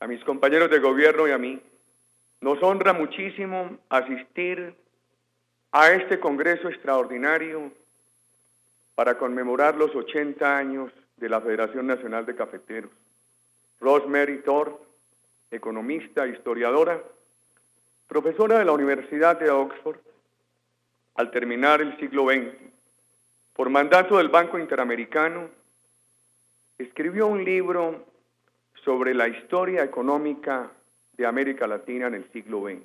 a mis compañeros de gobierno y a mí, nos honra muchísimo asistir a este Congreso extraordinario para conmemorar los 80 años de la Federación Nacional de Cafeteros. Rosemary Thorpe, economista, historiadora, profesora de la Universidad de Oxford, al terminar el siglo XX, por mandato del Banco Interamericano, escribió un libro sobre la historia económica de América Latina en el siglo XX.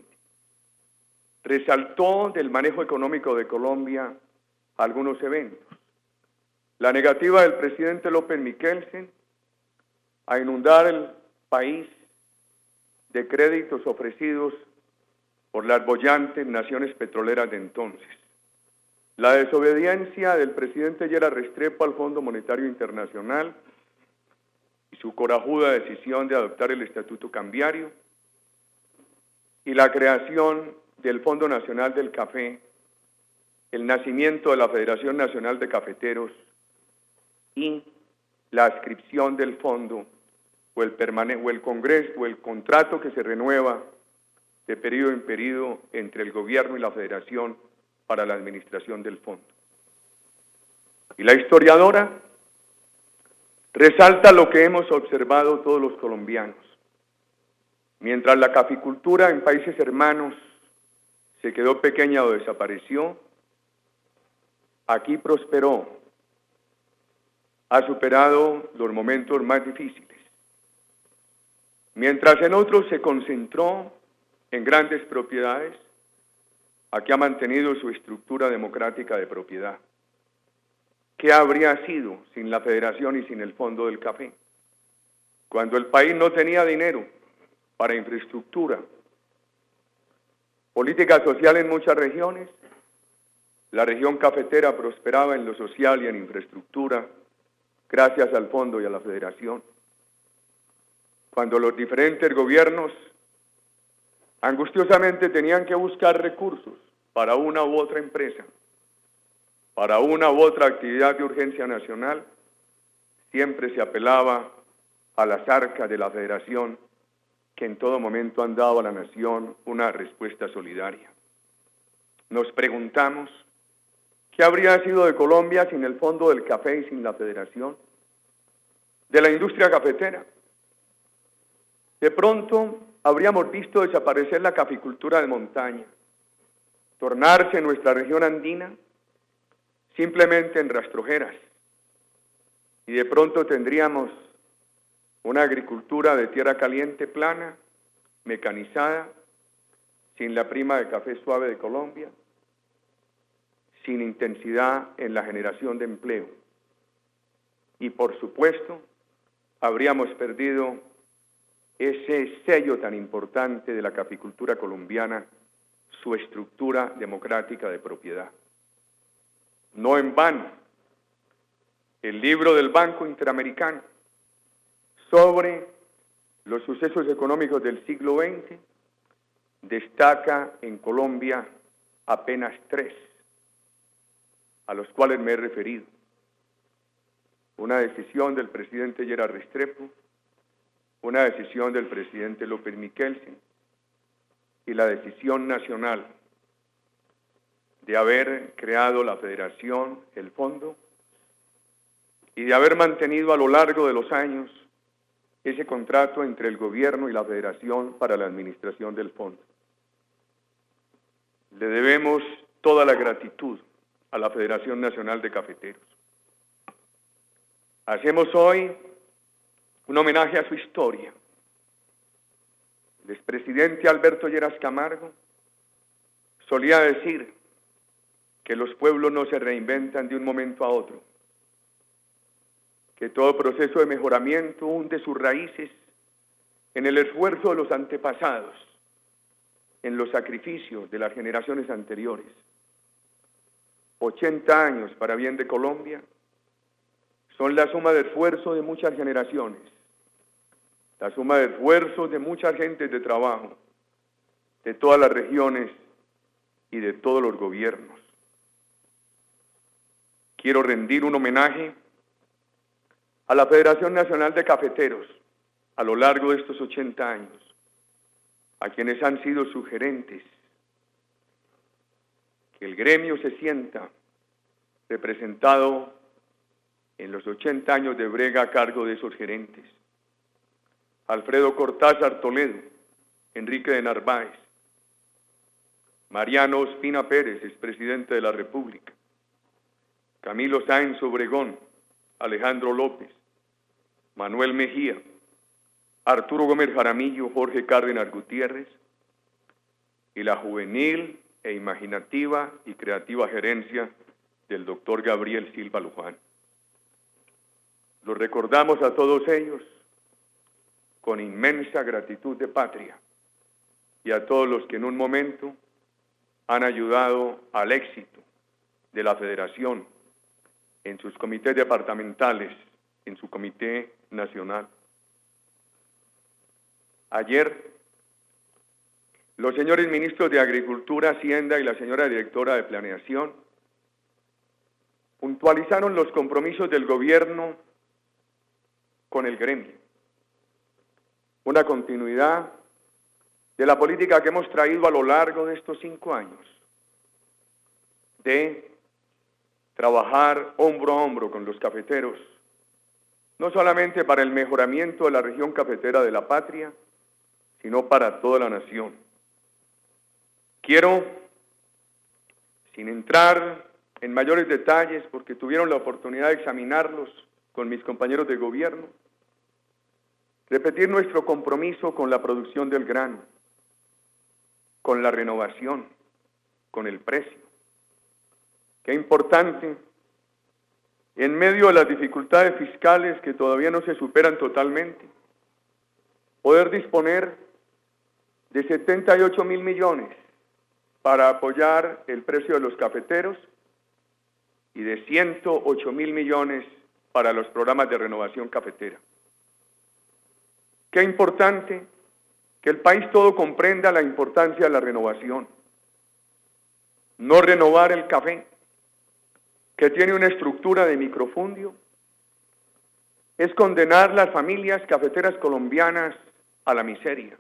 Resaltó del manejo económico de Colombia algunos eventos. La negativa del presidente López Miquelsen a inundar el país de créditos ofrecidos por las bollantes naciones petroleras de entonces. La desobediencia del presidente Gerard Restrepo al Fondo Monetario Internacional y su corajuda decisión de adoptar el Estatuto Cambiario y la creación del Fondo Nacional del Café, el nacimiento de la Federación Nacional de Cafeteros y la adscripción del fondo o el congreso o el contrato que se renueva de periodo en periodo entre el gobierno y la federación para la administración del fondo. Y la historiadora resalta lo que hemos observado todos los colombianos. Mientras la caficultura en países hermanos se quedó pequeña o desapareció, aquí prosperó, ha superado los momentos más difíciles. Mientras en otros se concentró en grandes propiedades, aquí ha mantenido su estructura democrática de propiedad. ¿Qué habría sido sin la Federación y sin el Fondo del Café? Cuando el país no tenía dinero para infraestructura, política social en muchas regiones, la región cafetera prosperaba en lo social y en infraestructura, gracias al Fondo y a la Federación. Cuando los diferentes gobiernos angustiosamente tenían que buscar recursos para una u otra empresa, para una u otra actividad de urgencia nacional, siempre se apelaba a las arcas de la Federación, que en todo momento han dado a la nación una respuesta solidaria. Nos preguntamos, ¿qué habría sido de Colombia sin el Fondo del Café y sin la Federación? De la industria cafetera. De pronto habríamos visto desaparecer la caficultura de montaña, tornarse nuestra región andina simplemente en rastrojeras, y de pronto tendríamos una agricultura de tierra caliente plana, mecanizada, sin la prima de café suave de Colombia, sin intensidad en la generación de empleo. Y por supuesto, habríamos perdido ese sello tan importante de la caficultura colombiana, su estructura democrática de propiedad. No en vano, el libro del Banco Interamericano sobre los sucesos económicos del siglo XX destaca en Colombia apenas 3, a los cuales me he referido. Una decisión del presidente Gerard Restrepo, una decisión del presidente López Miquelsen y la decisión nacional de haber creado la Federación, el Fondo, y de haber mantenido a lo largo de los años ese contrato entre el gobierno y la Federación para la administración del Fondo. Le debemos toda la gratitud a la Federación Nacional de Cafeteros. Hacemos hoy un homenaje a su historia. El expresidente Alberto Lleras Camargo solía decir que los pueblos no se reinventan de un momento a otro, que todo proceso de mejoramiento hunde sus raíces en el esfuerzo de los antepasados, en los sacrificios de las generaciones anteriores. 80 años para bien de Colombia son la suma de esfuerzo de muchas generaciones, la suma de esfuerzos de muchas gentes de trabajo, de todas las regiones y de todos los gobiernos. Quiero rendir un homenaje a la Federación Nacional de Cafeteros, a lo largo de estos 80 años, a quienes han sido sugerentes, que el gremio se sienta representado en los 80 años de brega a cargo de esos gerentes. Alfredo Cortázar Toledo, Enrique de Narváez, Mariano Ospina Pérez, expresidente de la República, Camilo Sáenz Obregón, Alejandro López, Manuel Mejía, Arturo Gómez Jaramillo, Jorge Cárdenas Gutiérrez, y la juvenil e imaginativa y creativa gerencia del doctor Gabriel Silva Luján. Los recordamos a todos ellos con inmensa gratitud de patria y a todos los que en un momento han ayudado al éxito de la Federación en sus comités departamentales, en su comité nacional. Ayer, los señores ministros de Agricultura, Hacienda y la señora directora de Planeación puntualizaron los compromisos del gobierno con el gremio. Una continuidad de la política que hemos traído a lo largo de estos 5 años, de trabajar hombro a hombro con los cafeteros, no solamente para el mejoramiento de la región cafetera de la patria, sino para toda la nación. Quiero, sin entrar en mayores detalles, porque tuvieron la oportunidad de examinarlos con mis compañeros de gobierno, repetir nuestro compromiso con la producción del grano, con la renovación, con el precio. Qué importante, en medio de las dificultades fiscales que todavía no se superan totalmente, poder disponer de 78.000 millones para apoyar el precio de los cafeteros y de 108.000 millones para los programas de renovación cafetera. Qué importante que el país todo comprenda la importancia de la renovación. No renovar el café, que tiene una estructura de microfundio, es condenar las familias cafeteras colombianas a la miseria.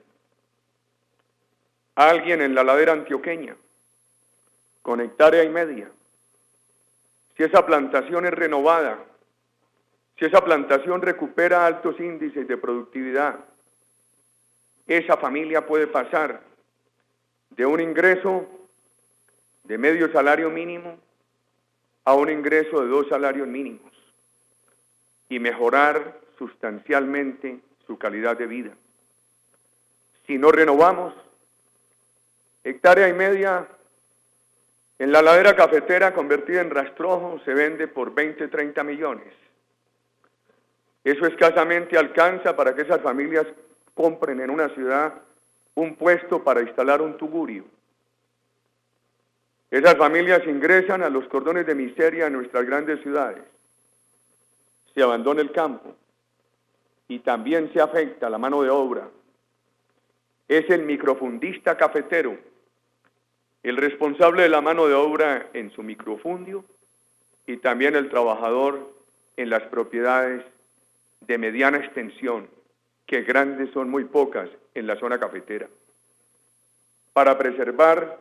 Alguien en la ladera antioqueña, con 1,5 hectáreas, si esa plantación es renovada, si esa plantación recupera altos índices de productividad, esa familia puede pasar de un ingreso de medio salario mínimo a un ingreso de 2 salarios mínimos y mejorar sustancialmente su calidad de vida. Si no renovamos, 1,5 hectáreas en la ladera cafetera convertida en rastrojo se vende por 20, 30 millones. Eso escasamente alcanza para que esas familias compren en una ciudad un puesto para instalar un tugurio. Esas familias ingresan a los cordones de miseria en nuestras grandes ciudades. Se abandona el campo y también se afecta la mano de obra. Es el microfundista cafetero el responsable de la mano de obra en su microfundio y también el trabajador en las propiedades de mediana extensión, que grandes son muy pocas en la zona cafetera. Para preservar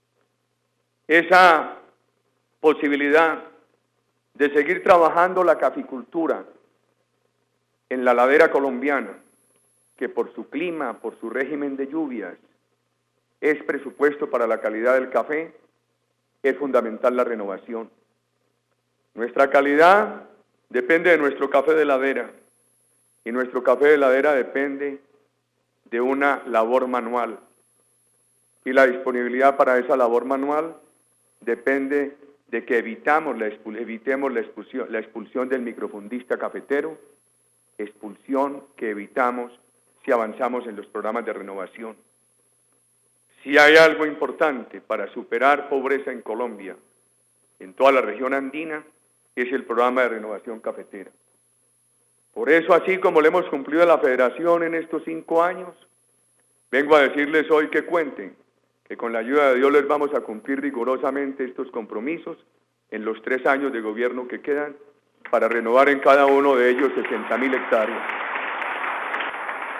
esa posibilidad de seguir trabajando la caficultura en la ladera colombiana, que por su clima, por su régimen de lluvias, es presupuesto para la calidad del café, es fundamental la renovación. Nuestra calidad depende de nuestro café de ladera, y nuestro café de ladera depende de una labor manual. Y la disponibilidad para esa labor manual depende de que evitemos la expulsión del microfundista cafetero, expulsión que evitamos si avanzamos en los programas de renovación. Si hay algo importante para superar pobreza en Colombia, en toda la región andina, es el programa de renovación cafetera. Por eso, así como le hemos cumplido a la Federación en estos 5 años, vengo a decirles hoy que cuenten, que con la ayuda de Dios les vamos a cumplir rigurosamente estos compromisos en los 3 años de gobierno que quedan, para renovar en cada uno de ellos 60.000 hectáreas.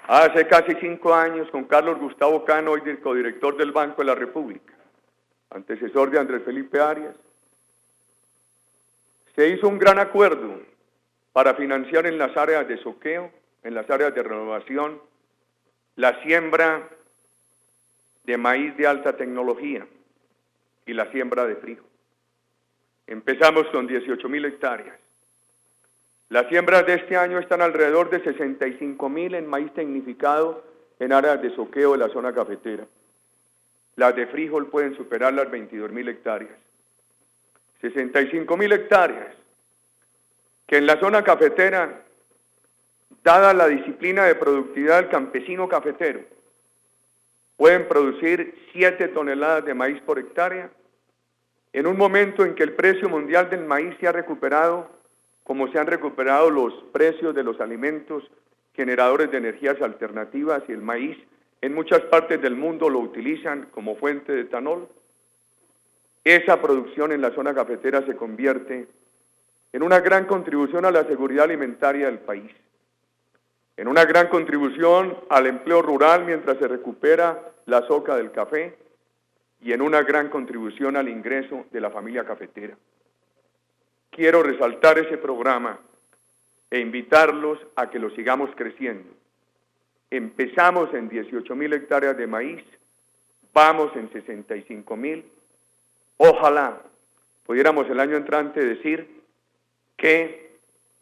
Hace casi 5 años, con Carlos Gustavo Cano, hoy codirector del Banco de la República, antecesor de Andrés Felipe Arias, se hizo un gran acuerdo para financiar en las áreas de soqueo, en las áreas de renovación, la siembra de maíz de alta tecnología y la siembra de frijol. Empezamos con 18.000 hectáreas. Las siembras de este año están alrededor de 65.000 en maíz tecnificado en áreas de soqueo de la zona cafetera. Las de frijol pueden superar las 22.000 hectáreas. 65.000 hectáreas que en la zona cafetera, dada la disciplina de productividad del campesino cafetero, pueden producir 7 toneladas de maíz por hectárea, en un momento en que el precio mundial del maíz se ha recuperado, como se han recuperado los precios de los alimentos generadores de energías alternativas, y el maíz en muchas partes del mundo lo utilizan como fuente de etanol. Esa producción en la zona cafetera se convierte en una gran contribución a la seguridad alimentaria del país, en una gran contribución al empleo rural mientras se recupera la soca del café, y en una gran contribución al ingreso de la familia cafetera. Quiero resaltar ese programa e invitarlos a que lo sigamos creciendo. Empezamos en 18.000 hectáreas de maíz, vamos en 65.000. Ojalá pudiéramos el año entrante decir que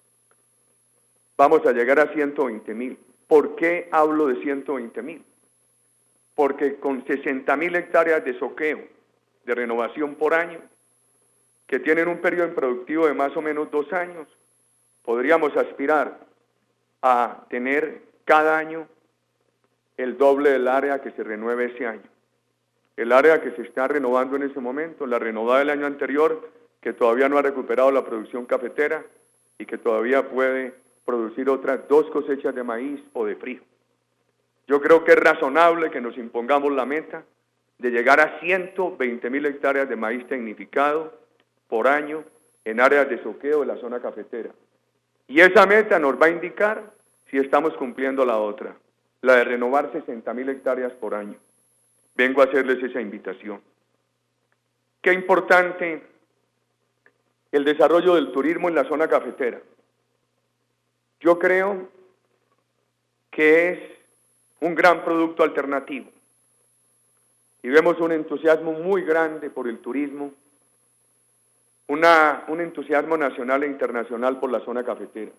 vamos a llegar a 120.000. ¿Por qué hablo de 120.000? Porque con 60.000 hectáreas de soqueo, de renovación por año, que tienen un periodo improductivo de más o menos 2 años, podríamos aspirar a tener cada año el doble del área que se renueve ese año. El área que se está renovando en ese momento, la renovada del año anterior, que todavía no ha recuperado la producción cafetera y que todavía puede producir otras 2 cosechas de maíz o de frijol. Yo creo que es razonable que nos impongamos la meta de llegar a 120.000 hectáreas de maíz tecnificado por año en áreas de soqueo de la zona cafetera. Y esa meta nos va a indicar si estamos cumpliendo la otra, la de renovar 60.000 hectáreas por año. Vengo a hacerles esa invitación. Qué importante el desarrollo del turismo en la zona cafetera. Yo creo que es un gran producto alternativo y vemos un entusiasmo muy grande por el turismo, un entusiasmo nacional e internacional por la zona cafetera.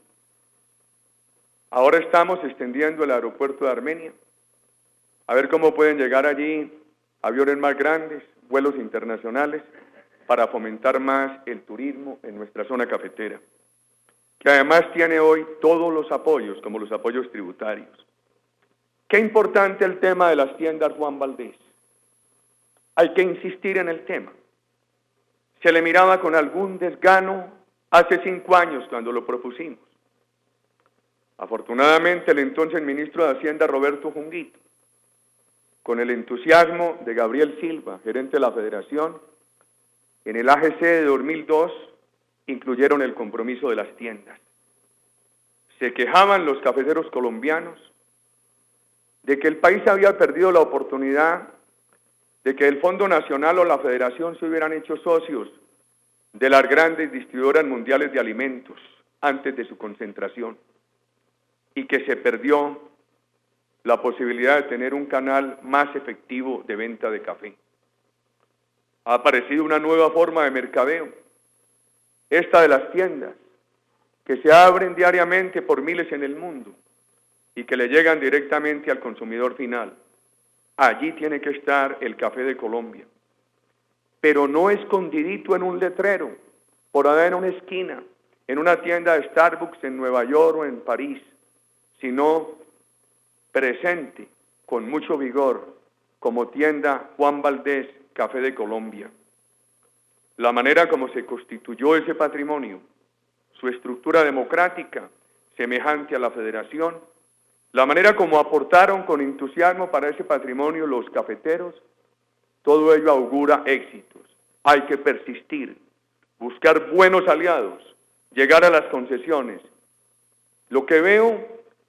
Ahora estamos extendiendo el aeropuerto de Armenia, a ver cómo pueden llegar allí aviones más grandes, vuelos internacionales, para fomentar más el turismo en nuestra zona cafetera, que además tiene hoy todos los apoyos, como los apoyos tributarios. Qué importante el tema de las tiendas Juan Valdez. Hay que insistir en el tema. Se le miraba con algún desgano hace 5 años cuando lo propusimos. Afortunadamente, el entonces ministro de Hacienda, Roberto Junguito, con el entusiasmo de Gabriel Silva, gerente de la Federación, en el AGC de 2002 incluyeron el compromiso de las tiendas. Se quejaban los cafeteros colombianos de que el país había perdido la oportunidad de que el Fondo Nacional o la Federación se hubieran hecho socios de las grandes distribuidoras mundiales de alimentos antes de su concentración, y que se perdió la posibilidad de tener un canal más efectivo de venta de café. Ha aparecido una nueva forma de mercadeo, esta de las tiendas, que se abren diariamente por miles en el mundo y que le llegan directamente al consumidor final. Allí tiene que estar el café de Colombia, pero no escondidito en un letrero, por allá en una esquina, en una tienda de Starbucks en Nueva York o en París, sino presente con mucho vigor como tienda Juan Valdez, Café de Colombia. La manera como se constituyó ese patrimonio, su estructura democrática semejante a la Federación, la manera como aportaron con entusiasmo para ese patrimonio los cafeteros, todo ello augura éxitos. Hay que persistir, buscar buenos aliados, llegar a las concesiones. Lo que veo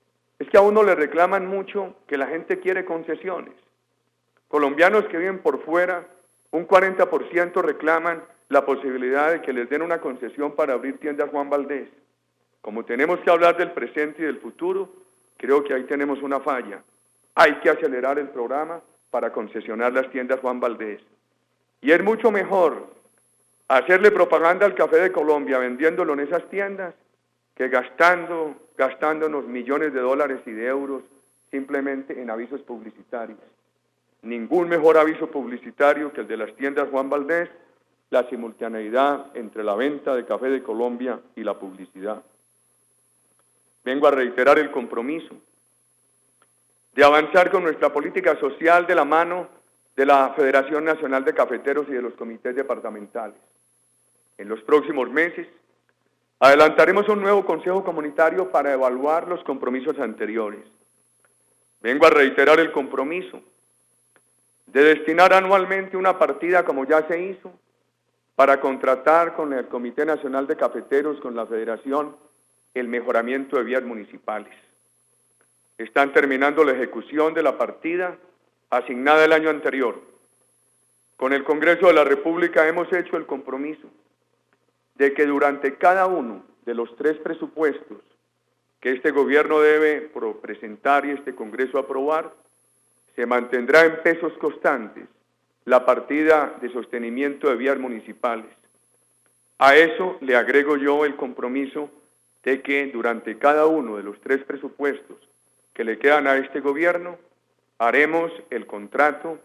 es que a uno le reclaman mucho que la gente quiere concesiones. Colombianos que viven por fuera, un 40% reclaman la posibilidad de que les den una concesión para abrir tiendas Juan Valdez. Como tenemos que hablar del presente y del futuro, creo que ahí tenemos una falla. Hay que acelerar el programa para concesionar las tiendas Juan Valdez. Y es mucho mejor hacerle propaganda al café de Colombia vendiéndolo en esas tiendas que gastándonos millones de dólares y de euros simplemente en avisos publicitarios. Ningún mejor aviso publicitario que el de las tiendas Juan Valdez, la simultaneidad entre la venta de café de Colombia y la publicidad. Vengo a reiterar el compromiso de avanzar con nuestra política social de la mano de la Federación Nacional de Cafeteros y de los comités departamentales. En los próximos meses adelantaremos un nuevo Consejo Comunitario para evaluar los compromisos anteriores. Vengo a reiterar el compromiso de destinar anualmente una partida, como ya se hizo, para contratar con el Comité Nacional de Cafeteros, con la Federación, el mejoramiento de vías municipales. Están terminando la ejecución de la partida asignada el año anterior. Con el Congreso de la República hemos hecho el compromiso de que durante cada uno de los 3 presupuestos que este gobierno debe presentar y este Congreso aprobar, se mantendrá en pesos constantes la partida de sostenimiento de vías municipales. A eso le agrego yo el compromiso de que durante cada uno de los 3 presupuestos que le quedan a este gobierno, haremos el contrato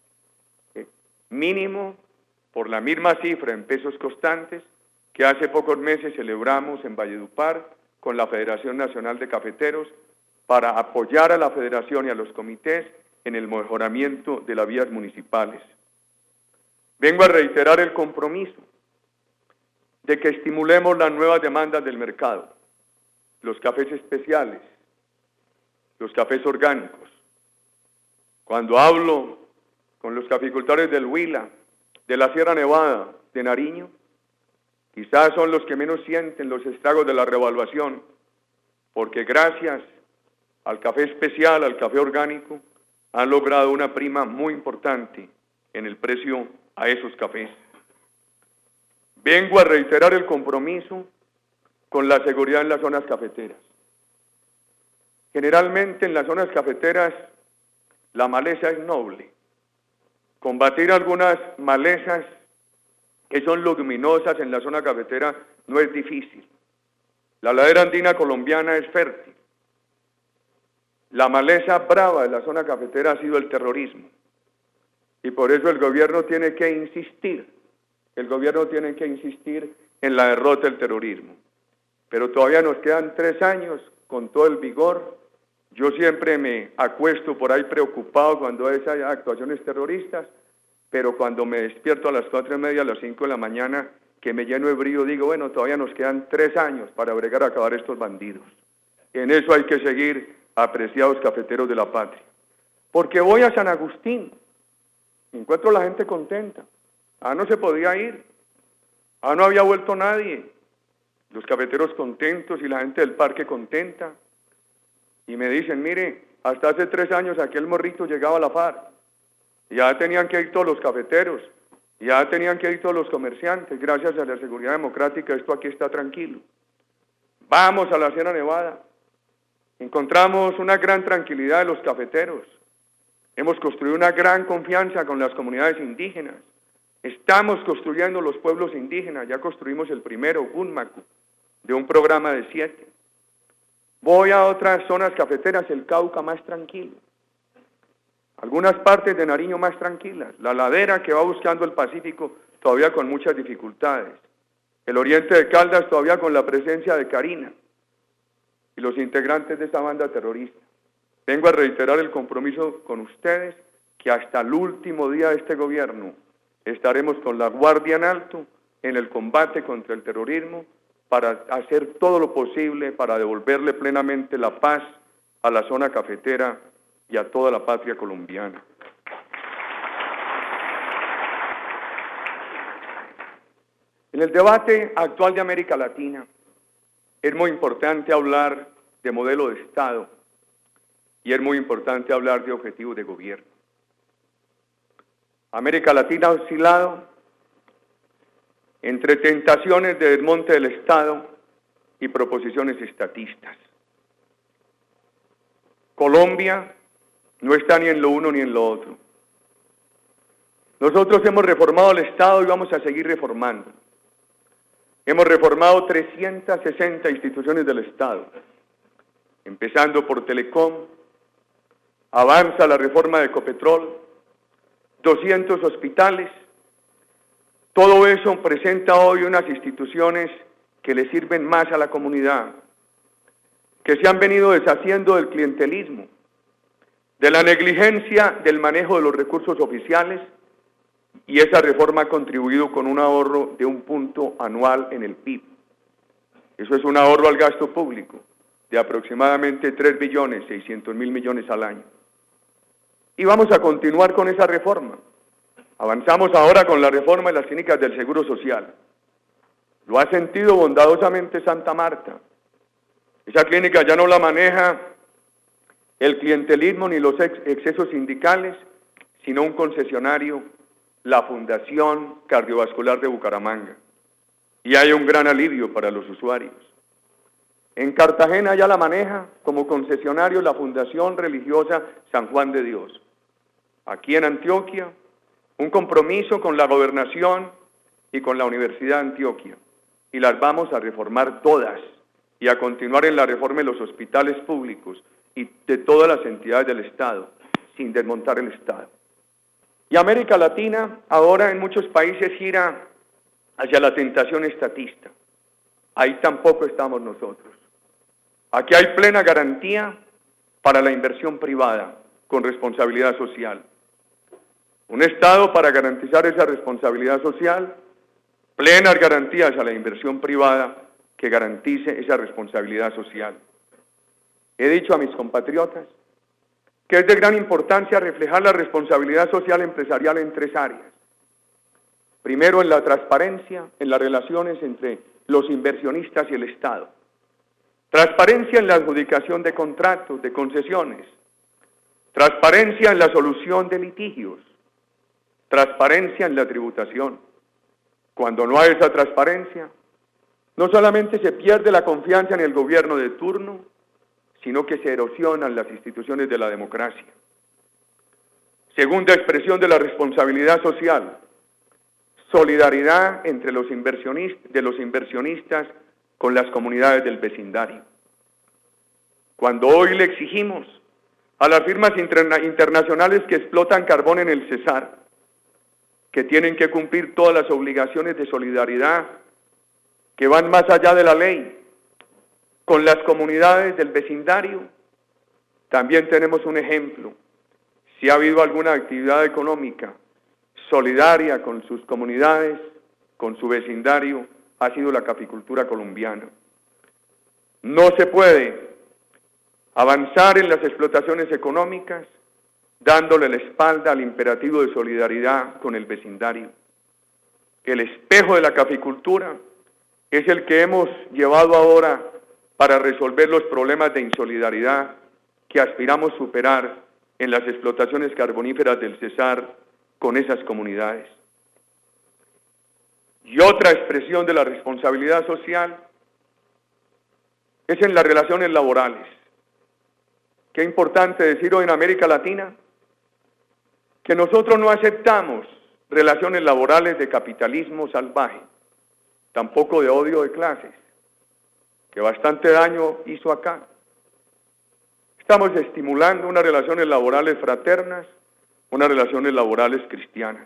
mínimo por la misma cifra en pesos constantes que hace pocos meses celebramos en Valledupar con la Federación Nacional de Cafeteros para apoyar a la Federación y a los comités en el mejoramiento de las vías municipales. Vengo a reiterar el compromiso de que estimulemos las nuevas demandas del mercado, los cafés especiales, los cafés orgánicos. Cuando hablo con los caficultores del Huila, de la Sierra Nevada, de Nariño, quizás son los que menos sienten los estragos de la revaluación, porque gracias al café especial, al café orgánico, han logrado una prima muy importante en el precio a esos cafés. Vengo a reiterar el compromiso con la seguridad en las zonas cafeteras. Generalmente en las zonas cafeteras la maleza es noble. Combatir algunas malezas que son leguminosas en la zona cafetera no es difícil. La ladera andina colombiana es fértil. La maleza brava de la zona cafetera ha sido el terrorismo. Y por eso el gobierno tiene que insistir. El gobierno tiene que insistir en la derrota del terrorismo. Pero todavía nos quedan 3 años con todo el vigor. Yo siempre me acuesto por ahí preocupado cuando hay actuaciones terroristas, pero cuando me despierto a las 4:30, a las 5 de la mañana, que me lleno de brío, digo, bueno, todavía nos quedan 3 años para bregar a acabar estos bandidos. En eso hay que seguir, apreciados cafeteros de la patria. Porque voy a San Agustín, encuentro a la gente contenta. No se podía ir, no había vuelto nadie. Los cafeteros contentos y la gente del parque contenta. Y me dicen, mire, hasta hace 3 años aquel morrito llegaba a la FARC. Ya tenían que ir todos los cafeteros, ya tenían que ir todos los comerciantes. Gracias a la seguridad democrática esto aquí está tranquilo. Vamos a la Sierra Nevada. Encontramos una gran tranquilidad de los cafeteros. Hemos construido una gran confianza con las comunidades indígenas. Estamos construyendo los pueblos indígenas. Ya construimos el primero, Gunmaku, de un programa de 7. Voy a otras zonas cafeteras, el Cauca más tranquilo. Algunas partes de Nariño más tranquilas. La ladera que va buscando el Pacífico todavía con muchas dificultades. El oriente de Caldas todavía con la presencia de Karina y los integrantes de esta banda terrorista. Vengo a reiterar el compromiso con ustedes que hasta el último día de este gobierno estaremos con la guardia en alto en el combate contra el terrorismo para hacer todo lo posible para devolverle plenamente la paz a la zona cafetera y a toda la patria colombiana. En el debate actual de América Latina es muy importante hablar de modelo de Estado y es muy importante hablar de objetivos de gobierno. América Latina ha oscilado entre tentaciones de desmonte del Estado y proposiciones estatistas. Colombia no está ni en lo uno ni en lo otro. Nosotros hemos reformado el Estado y vamos a seguir reformando. Hemos reformado 360 instituciones del Estado, empezando por Telecom, avanza la reforma de Ecopetrol, 200 hospitales. Todo eso presenta hoy unas instituciones que le sirven más a la comunidad, que se han venido deshaciendo del clientelismo, de la negligencia del manejo de los recursos oficiales, y esa reforma ha contribuido con un ahorro de 1 punto anual en el PIB. Eso es un ahorro al gasto público de aproximadamente 3.600.000.000.000 al año. Y vamos a continuar con esa reforma. Avanzamos ahora con la reforma de las clínicas del Seguro Social. Lo ha sentido bondadosamente Santa Marta. Esa clínica ya no la maneja el clientelismo ni los excesos sindicales, sino un concesionario, la Fundación Cardiovascular de Bucaramanga. Y hay un gran alivio para los usuarios. En Cartagena ya la maneja como concesionario la Fundación Religiosa San Juan de Dios. Aquí en Antioquia, un compromiso con la gobernación y con la Universidad de Antioquia. Y las vamos a reformar todas y a continuar en la reforma de los hospitales públicos y de todas las entidades del Estado, sin desmontar el Estado. Y América Latina ahora en muchos países gira hacia la tentación estatista. Ahí tampoco estamos nosotros. Aquí hay plena garantía para la inversión privada con responsabilidad social. Un Estado para garantizar esa responsabilidad social, plenas garantías a la inversión privada que garantice esa responsabilidad social. He dicho a mis compatriotas que es de gran importancia reflejar la responsabilidad social empresarial en 3 áreas. Primero, en la transparencia, en las relaciones entre los inversionistas y el Estado. Transparencia en la adjudicación de contratos, de concesiones. Transparencia en la solución de litigios. Transparencia en la tributación. Cuando no hay esa transparencia, no solamente se pierde la confianza en el gobierno de turno, sino que se erosionan las instituciones de la democracia. Segunda expresión de la responsabilidad social, solidaridad entre los inversionistas con las comunidades del vecindario. Cuando hoy le exigimos a las firmas internacionales que explotan carbón en el Cesar, que tienen que cumplir todas las obligaciones de solidaridad que van más allá de la ley, con las comunidades del vecindario, también tenemos un ejemplo. Si ha habido alguna actividad económica solidaria con sus comunidades, con su vecindario, ha sido la caficultura colombiana. No se puede avanzar en las explotaciones económicas dándole la espalda al imperativo de solidaridad con el vecindario. El espejo de la caficultura es el que hemos llevado ahora para resolver los problemas de insolidaridad que aspiramos superar en las explotaciones carboníferas del Cesar con esas comunidades. Y otra expresión de la responsabilidad social es en las relaciones laborales. Qué importante decir hoy en América Latina que nosotros no aceptamos relaciones laborales de capitalismo salvaje, tampoco de odio de clases, que bastante daño hizo acá. Estamos estimulando unas relaciones laborales fraternas, unas relaciones laborales cristianas.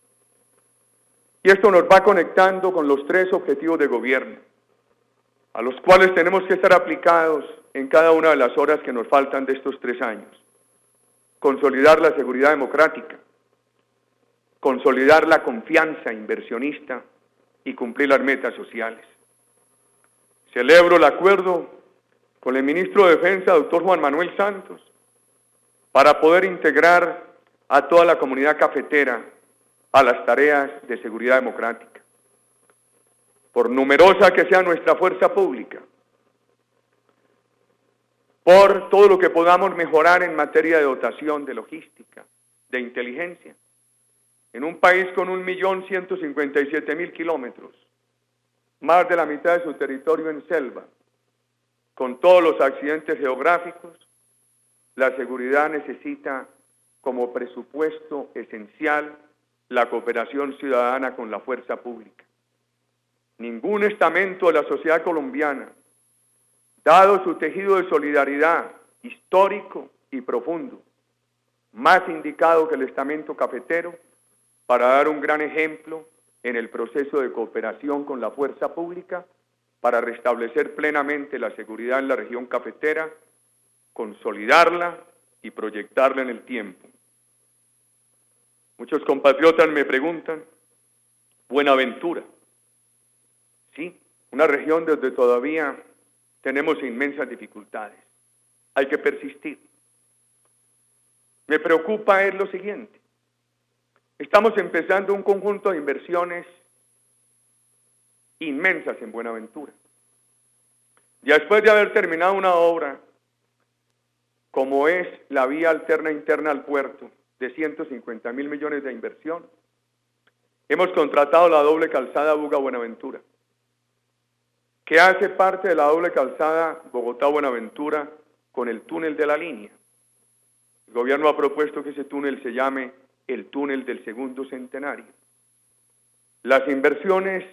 Y esto nos va conectando con los 3 objetivos de gobierno, a los cuales tenemos que estar aplicados en cada una de las horas que nos faltan de estos 3 años. Consolidar la seguridad democrática, consolidar la confianza inversionista y cumplir las metas sociales. Celebro el acuerdo con el ministro de Defensa, doctor Juan Manuel Santos, para poder integrar a toda la comunidad cafetera a las tareas de seguridad democrática. Por numerosa que sea nuestra fuerza pública, por todo lo que podamos mejorar en materia de dotación, de logística, de inteligencia. En un país con 1.157.000 kilómetros, más de la mitad de su territorio en selva, con todos los accidentes geográficos, la seguridad necesita como presupuesto esencial la cooperación ciudadana con la fuerza pública. Ningún estamento de la sociedad colombiana, dado su tejido de solidaridad histórico y profundo, más indicado que el estamento cafetero para dar un gran ejemplo en el proceso de cooperación con la fuerza pública para restablecer plenamente la seguridad en la región cafetera, consolidarla y proyectarla en el tiempo. Muchos compatriotas me preguntan, Buenaventura, sí, una región donde todavía tenemos inmensas dificultades, hay que persistir. Me preocupa es lo siguiente, estamos empezando un conjunto de inversiones inmensas en Buenaventura. Ya después de haber terminado una obra, como es la vía alterna interna al puerto, de 150.000 millones de inversión, hemos contratado la doble calzada Buga-Buenaventura, que hace parte de la doble calzada Bogotá-Buenaventura con el túnel de la línea. El gobierno ha propuesto que ese túnel se llame el túnel del segundo centenario. Las inversiones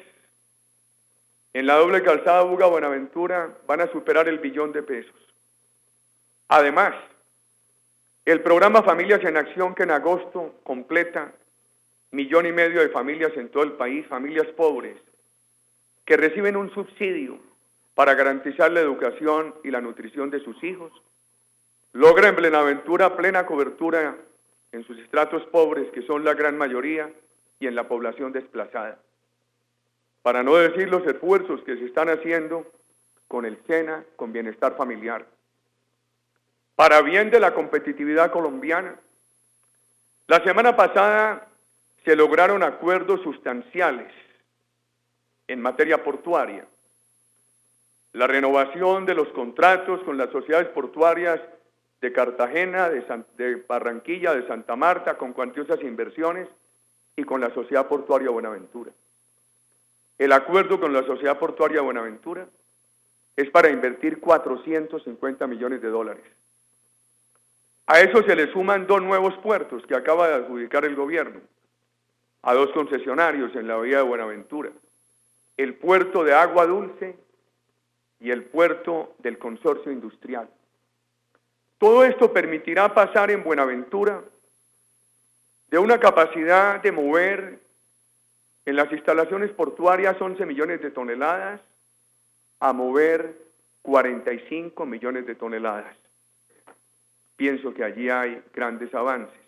en la doble calzada Buga-Buenaventura van a superar el billón de pesos. Además, el programa Familias en Acción, que en agosto completa 1,5 millones de familias en todo el país, familias pobres, que reciben un subsidio para garantizar la educación y la nutrición de sus hijos, logra en Buenaventura plena cobertura en sus estratos pobres, que son la gran mayoría, y en la población desplazada. Para no decir los esfuerzos que se están haciendo con el SENA, con Bienestar Familiar. Para bien de la competitividad colombiana, la semana pasada se lograron acuerdos sustanciales en materia portuaria. La renovación de los contratos con las sociedades portuarias de Cartagena, de Barranquilla, de Santa Marta, con cuantiosas inversiones, y con la Sociedad Portuaria Buenaventura. El acuerdo con la Sociedad Portuaria Buenaventura es para invertir 450 millones de dólares. A eso se le suman 2 nuevos puertos que acaba de adjudicar el gobierno a 2 concesionarios en la bahía de Buenaventura, el puerto de Agua Dulce y el puerto del consorcio industrial. Todo esto permitirá pasar en Buenaventura de una capacidad de mover en las instalaciones portuarias 11 millones de toneladas a mover 45 millones de toneladas. Pienso que allí hay grandes avances.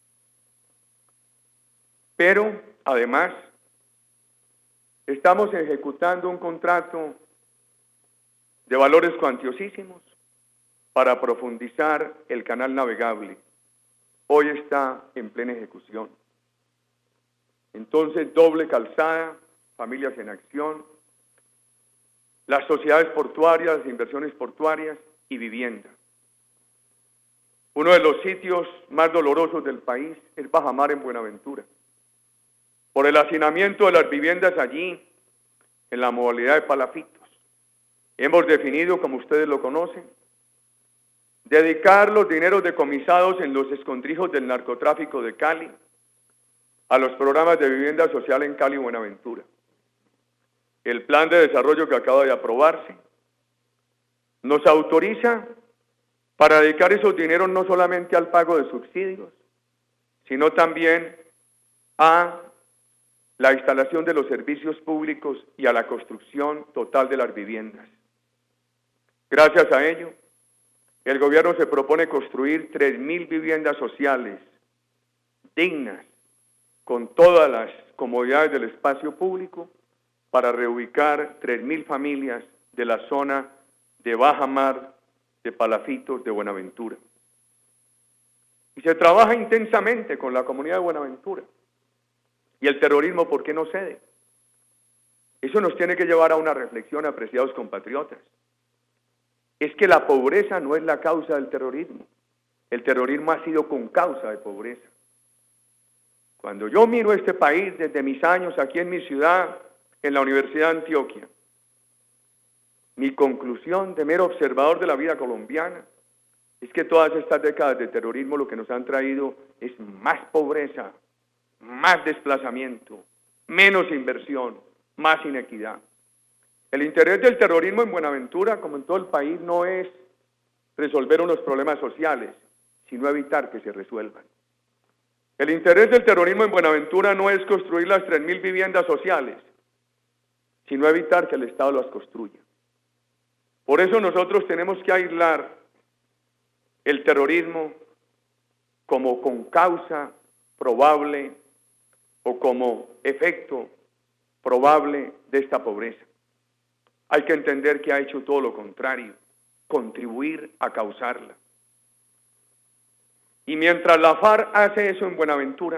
Pero, además, estamos ejecutando un contrato de valores cuantiosísimos para profundizar el canal navegable. Hoy está en plena ejecución. Entonces, doble calzada, Familias en Acción, las sociedades portuarias, las inversiones portuarias y vivienda. Uno de los sitios más dolorosos del país es Bajamar en Buenaventura. Por el hacinamiento de las viviendas allí, en la modalidad de palafitos, hemos definido, como ustedes lo conocen, dedicar los dineros decomisados en los escondrijos del narcotráfico de Cali a los programas de vivienda social en Cali y Buenaventura. El plan de desarrollo que acaba de aprobarse nos autoriza para dedicar esos dineros no solamente al pago de subsidios, sino también a la instalación de los servicios públicos y a la construcción total de las viviendas. Gracias a ello, el gobierno se propone construir 3.000 viviendas sociales dignas, con todas las comodidades del espacio público, para reubicar 3.000 familias de la zona de Bajamar, de Palafitos, de Buenaventura. Y se trabaja intensamente con la comunidad de Buenaventura. Y el terrorismo, ¿por qué no cede? Eso nos tiene que llevar a una reflexión, apreciados compatriotas. es que la pobreza no es la causa del terrorismo. El terrorismo ha sido con causa de pobreza. Cuando yo miro este país desde mis años aquí en mi ciudad, en la Universidad de Antioquia, mi conclusión de mero observador de la vida colombiana es que todas estas décadas de terrorismo lo que nos han traído es más pobreza, más desplazamiento, menos inversión, más inequidad. El interés del terrorismo en Buenaventura, como en todo el país, no es resolver unos problemas sociales, sino evitar que se resuelvan. El interés del terrorismo en Buenaventura no es construir las 3.000 viviendas sociales, sino evitar que el Estado las construya. Por eso nosotros tenemos que aislar el terrorismo como con causa probable o como efecto probable de esta pobreza. Hay que entender que ha hecho todo lo contrario, contribuir a causarla. Y mientras la FARC hace eso en Buenaventura,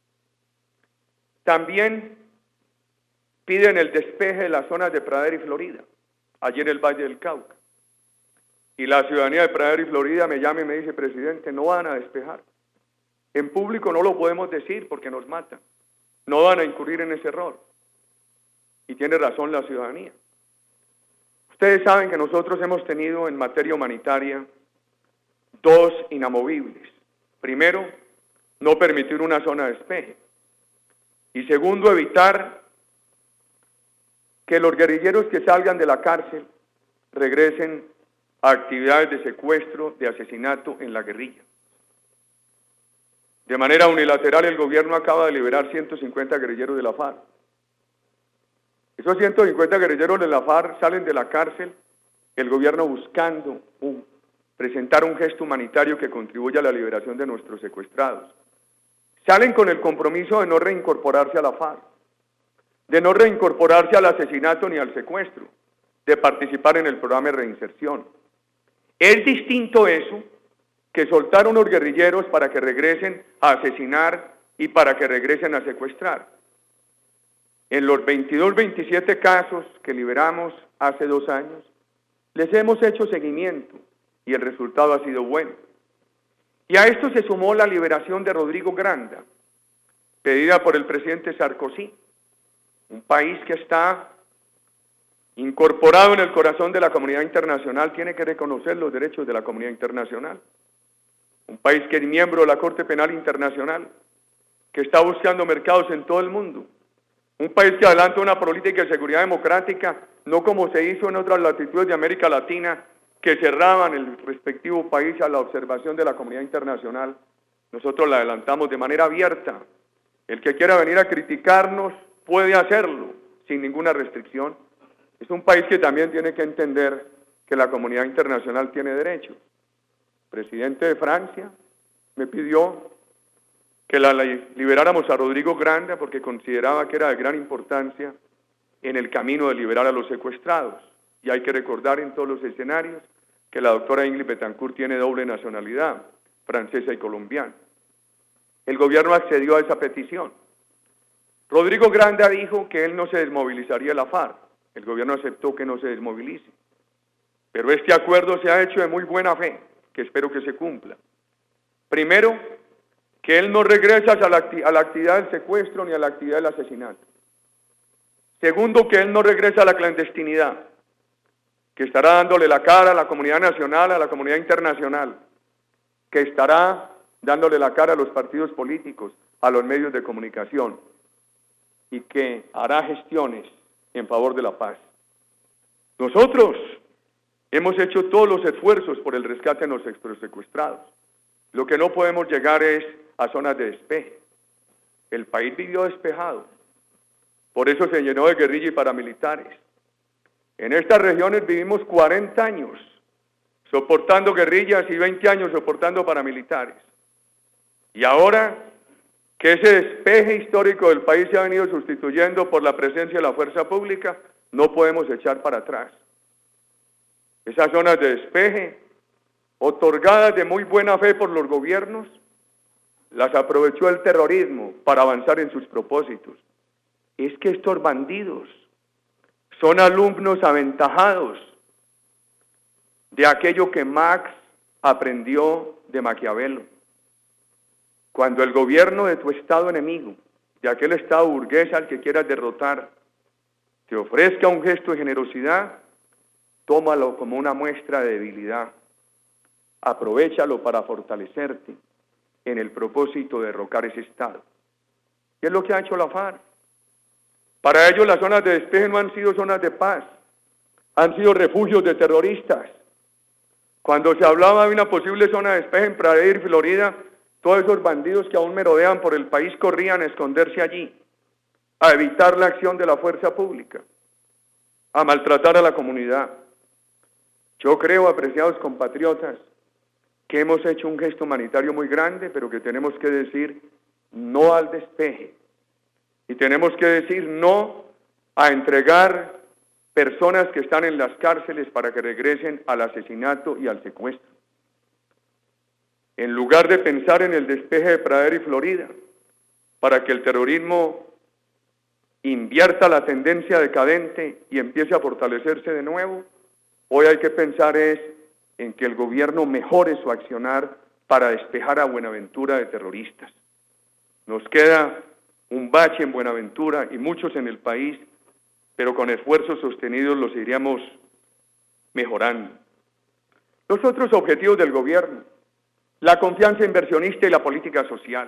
también piden el despeje de las zonas de Pradera y Florida, allí en el Valle del Cauca. Y la ciudadanía de Pradera y Florida me llama y me dice, presidente, no van a despejar. En público no lo podemos decir porque nos matan. No van a incurrir en ese error. Y tiene razón la ciudadanía. Ustedes saben que nosotros hemos tenido en materia humanitaria dos inamovibles. Primero, no permitir una zona de despeje. Y segundo, evitar que los guerrilleros que salgan de la cárcel regresen a actividades de secuestro, de asesinato en la guerrilla. De manera unilateral, el gobierno acaba de liberar 150 guerrilleros de la FARC. Esos 150 guerrilleros de la FARC salen de la cárcel, el gobierno buscando presentar un gesto humanitario que contribuya a la liberación de nuestros secuestrados. Salen con el compromiso de no reincorporarse a la FARC, de no reincorporarse al asesinato ni al secuestro, de participar en el programa de reinserción. Es distinto eso que soltar unos guerrilleros para que regresen a asesinar y para que regresen a secuestrar. En los 22, 27 casos que liberamos hace 2 años, les hemos hecho seguimiento y el resultado ha sido bueno. Y a esto se sumó la liberación de Rodrigo Granda, pedida por el presidente Sarkozy, un país que está incorporado en el corazón de la comunidad internacional, tiene que reconocer los derechos de la comunidad internacional. Un país que es miembro de la Corte Penal Internacional, que está buscando mercados en todo el mundo. Un país que adelanta una política de seguridad democrática, no como se hizo en otras latitudes de América Latina, que cerraban el respectivo país a la observación de la comunidad internacional. Nosotros la adelantamos de manera abierta. El que quiera venir a criticarnos puede hacerlo sin ninguna restricción. Es un país que también tiene que entender que la comunidad internacional tiene derechos. El presidente de Francia me pidió que liberáramos a Rodrigo Granda porque consideraba que era de gran importancia en el camino de liberar a los secuestrados. Y hay que recordar en todos los escenarios que la doctora Ingrid Betancourt tiene doble nacionalidad, francesa y colombiana. El gobierno accedió a esa petición. Rodrigo Granda dijo que él no se desmovilizaría de la FARC. El gobierno aceptó que no se desmovilice. Pero este acuerdo se ha hecho de muy buena fe, que espero que se cumpla. Primero, que él no regresa a la actividad del secuestro ni a la actividad del asesinato. Segundo, que él no regresa a la clandestinidad, que estará dándole la cara a la comunidad nacional, a la comunidad internacional, que estará dándole la cara a los partidos políticos, a los medios de comunicación, y que hará gestiones en favor de la paz. Nosotros hemos hecho todos los esfuerzos por el rescate de nuestros secuestrados. Lo que no podemos llegar es a zonas de despeje. El país vivió despejado. Por eso se llenó de guerrilla y paramilitares. En estas regiones vivimos 40 años soportando guerrillas y 20 años soportando paramilitares. Y ahora que ese despeje histórico del país se ha venido sustituyendo por la presencia de la fuerza pública, no podemos echar para atrás. Esas zonas de despeje, otorgadas de muy buena fe por los gobiernos, las aprovechó el terrorismo para avanzar en sus propósitos. Es que estos bandidos son alumnos aventajados de aquello que Marx aprendió de Maquiavelo. Cuando el gobierno de tu estado enemigo, de aquel estado burgués al que quieras derrotar, te ofrezca un gesto de generosidad, tómalo como una muestra de debilidad. Aprovéchalo para fortalecerte en el propósito de derrocar ese estado. ¿Qué es lo que ha hecho la FARC? Para ellos las zonas de despeje no han sido zonas de paz, han sido refugios de terroristas. Cuando se hablaba de una posible zona de despeje en Pradera, Florida, todos esos bandidos que aún merodean por el país corrían a esconderse allí, a evitar la acción de la fuerza pública, a maltratar a la comunidad. Yo creo, apreciados compatriotas, que hemos hecho un gesto humanitario muy grande, pero que tenemos que decir no al despeje. Y tenemos que decir no a entregar personas que están en las cárceles para que regresen al asesinato y al secuestro. En lugar de pensar en el despeje de Pradera y Florida, para que el terrorismo invierta la tendencia decadente y empiece a fortalecerse de nuevo, hoy hay que pensar en que el gobierno mejore su accionar para despejar a Buenaventura de terroristas. Nos queda un bache en Buenaventura y muchos en el país, pero con esfuerzos sostenidos los iríamos mejorando. Los otros objetivos del gobierno: la confianza inversionista y la política social.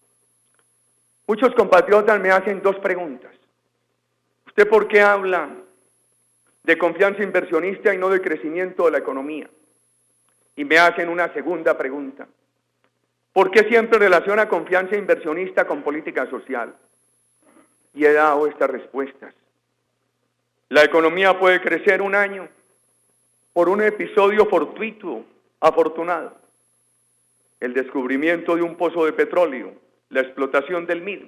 Muchos compatriotas me hacen dos preguntas. ¿Usted por qué habla de confianza inversionista y no de crecimiento de la economía? Y me hacen una segunda pregunta. ¿Por qué siempre relaciona confianza inversionista con política social? Y he dado estas respuestas. La economía puede crecer un año por un episodio fortuito, afortunado. El descubrimiento de un pozo de petróleo, la explotación del mismo,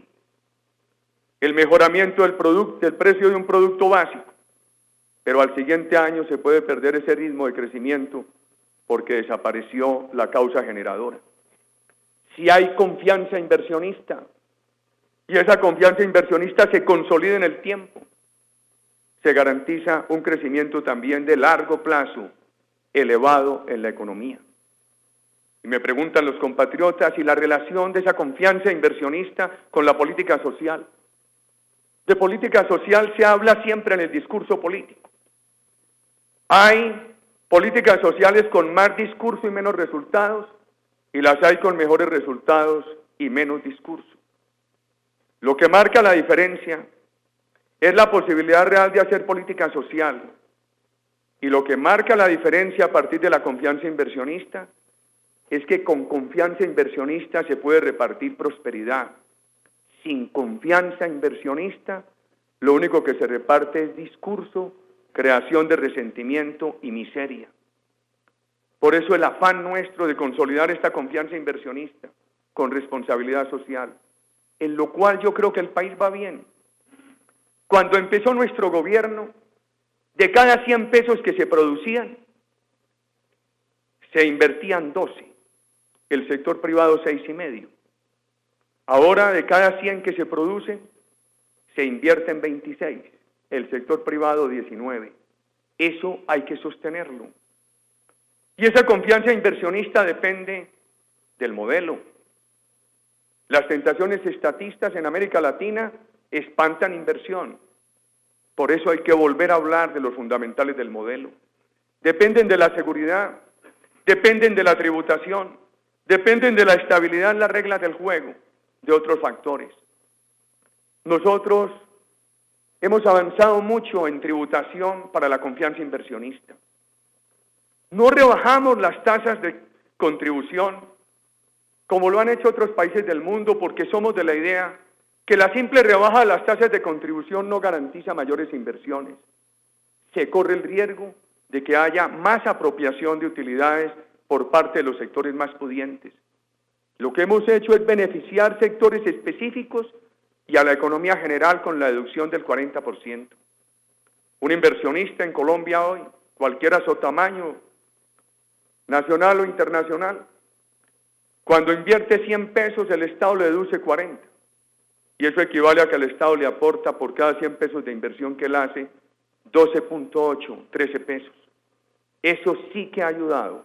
el mejoramiento del precio de un producto básico, pero al siguiente año se puede perder ese ritmo de crecimiento porque desapareció la causa generadora. Si hay confianza inversionista y esa confianza inversionista se consolida en el tiempo, se garantiza un crecimiento también de largo plazo elevado en la economía. Y me preguntan los compatriotas, ¿y la relación de esa confianza inversionista con la política social? De política social se habla siempre en el discurso político. Hay políticas sociales con más discurso y menos resultados, y las hay con mejores resultados y menos discurso. Lo que marca la diferencia es la posibilidad real de hacer política social, y lo que marca la diferencia a partir de la confianza inversionista es que con confianza inversionista se puede repartir prosperidad. Sin confianza inversionista, lo único que se reparte es discurso, creación de resentimiento y miseria. Por eso el afán nuestro de consolidar esta confianza inversionista con responsabilidad social, en lo cual yo creo que el país va bien. Cuando empezó nuestro gobierno, de cada 100 pesos que se producían, se invertían 12, el sector privado 6,5. Ahora de cada 100 que se producen, se invierten 26, el sector privado 19. Eso hay que sostenerlo. Y esa confianza inversionista depende del modelo. Las tentaciones estatistas en América Latina espantan inversión. Por eso hay que volver a hablar de los fundamentales del modelo. Dependen de la seguridad, dependen de la tributación, dependen de la estabilidad en las reglas del juego, de otros factores. Nosotros hemos avanzado mucho en tributación para la confianza inversionista. No rebajamos las tasas de contribución como lo han hecho otros países del mundo, porque somos de la idea que la simple rebaja de las tasas de contribución no garantiza mayores inversiones. Se corre el riesgo de que haya más apropiación de utilidades por parte de los sectores más pudientes. Lo que hemos hecho es beneficiar sectores específicos y a la economía general con la deducción del 40%. Un inversionista en Colombia hoy, cualquiera su tamaño, nacional o internacional, cuando invierte 100 pesos, el Estado le deduce 40. Y eso equivale a que el Estado le aporta por cada 100 pesos de inversión que él hace, 12.8, 13 pesos. Eso sí que ha ayudado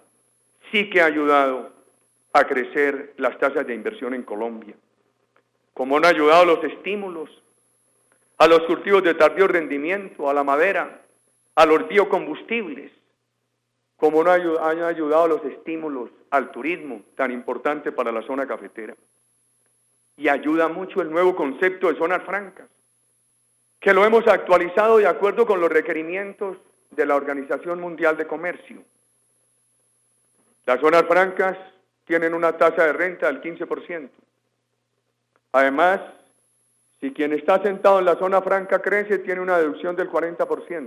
a crecer las tasas de inversión en Colombia. Como han ayudado los estímulos a los cultivos de tardío rendimiento, a la madera, a los biocombustibles, como no han ayudado los estímulos al turismo, tan importante para la zona cafetera. Y ayuda mucho el nuevo concepto de zonas francas, que lo hemos actualizado de acuerdo con los requerimientos de la Organización Mundial de Comercio. Las zonas francas tienen una tasa de renta del 15%. Además, si quien está sentado en la zona franca crece, tiene una deducción del 40%.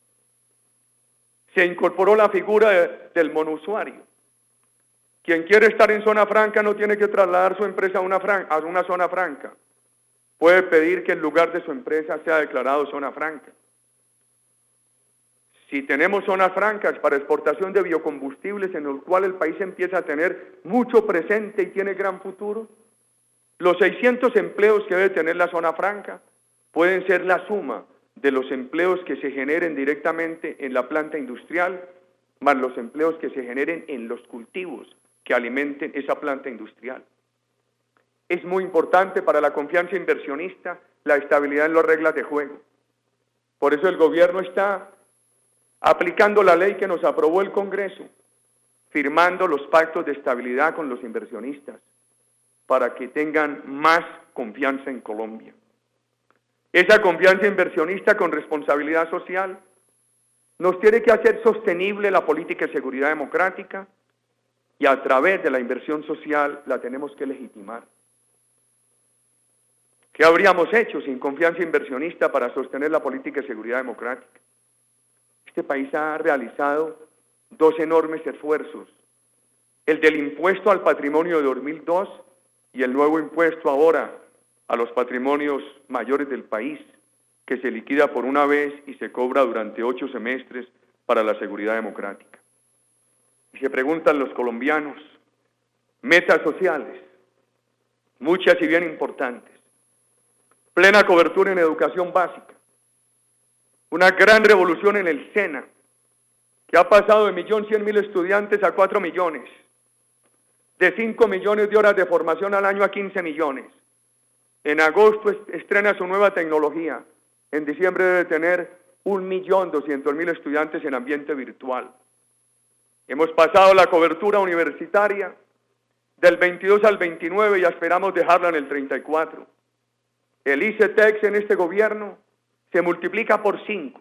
Se incorporó la figura del monusuario. Quien quiere estar en zona franca no tiene que trasladar su empresa a una zona franca. Puede pedir que el lugar de su empresa sea declarado zona franca. Si tenemos zonas francas para exportación de biocombustibles en el cual el país empieza a tener mucho presente y tiene gran futuro, los 600 empleos que debe tener la zona franca pueden ser la suma de los empleos que se generen directamente en la planta industrial, más los empleos que se generen en los cultivos que alimenten esa planta industrial. Es muy importante para la confianza inversionista la estabilidad en las reglas de juego. Por eso el gobierno está aplicando la ley que nos aprobó el Congreso, firmando los pactos de estabilidad con los inversionistas para que tengan más confianza en Colombia. Esa confianza inversionista con responsabilidad social nos tiene que hacer sostenible la política de seguridad democrática y a través de la inversión social la tenemos que legitimar. ¿Qué habríamos hecho sin confianza inversionista para sostener la política de seguridad democrática? Este país ha realizado dos enormes esfuerzos, el del impuesto al patrimonio de 2002 y el nuevo impuesto ahora a los patrimonios mayores del país, que se liquida por una vez y se cobra durante 8 semestres para la seguridad democrática. Y se preguntan los colombianos, metas sociales, muchas y bien importantes, plena cobertura en educación básica, una gran revolución en el SENA, que ha pasado de 1.100.000 estudiantes a 4 millones, de 5 millones de horas de formación al año a 15 millones. En agosto estrena su nueva tecnología, en diciembre debe tener 1.200.000 estudiantes en ambiente virtual. Hemos pasado la cobertura universitaria del 22 al 29 y esperamos dejarla en el 34. El ICETEX en este gobierno se multiplica por 5.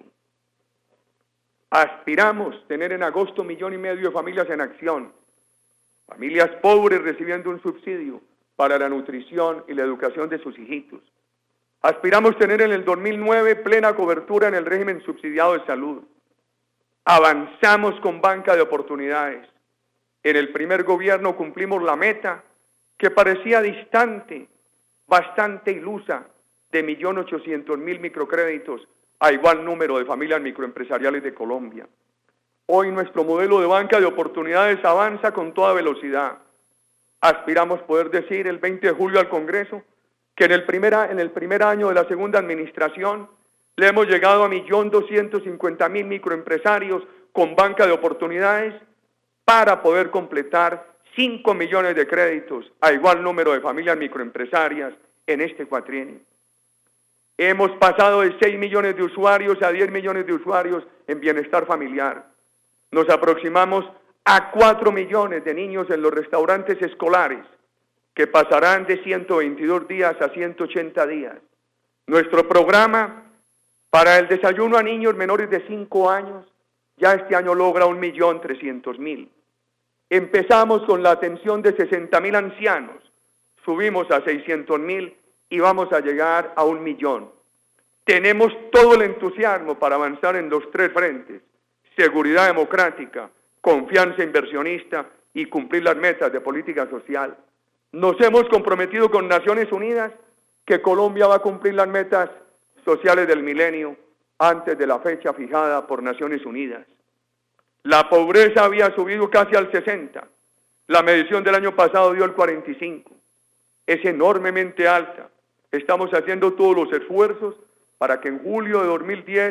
Aspiramos tener en agosto 1,5 millones de familias en acción, familias pobres recibiendo un subsidio para la nutrición y la educación de sus hijitos. Aspiramos tener en el 2009 plena cobertura en el régimen subsidiado de salud. Avanzamos con banca de oportunidades. En el primer gobierno cumplimos la meta que parecía distante, bastante ilusa, de 1.800.000 microcréditos a igual número de familias microempresariales de Colombia. Hoy nuestro modelo de banca de oportunidades avanza con toda velocidad. Aspiramos poder decir el 20 de julio al Congreso que en el primer año de la segunda administración le hemos llegado a 1.250.000 microempresarios con banca de oportunidades para poder completar 5 millones de créditos a igual número de familias microempresarias en este cuatrienio. Hemos pasado de 6 millones de usuarios a 10 millones de usuarios en bienestar familiar. Nos aproximamos a 4 millones de niños en los restaurantes escolares, que pasarán de 122 días a 180 días. Nuestro programa para el desayuno a niños menores de 5 años ya este año logra 1.300.000. Empezamos con la atención de 60.000 ancianos, subimos a 600.000 y vamos a llegar a 1 millón. Tenemos todo el entusiasmo para avanzar en los 3 frentes: seguridad democrática, confianza inversionista y cumplir las metas de política social. Nos hemos comprometido con Naciones Unidas que Colombia va a cumplir las metas sociales del milenio antes de la fecha fijada por Naciones Unidas. La pobreza había subido casi al 60%. La medición del año pasado dio el 45%. Es enormemente alta. Estamos haciendo todos los esfuerzos para que en julio de 2010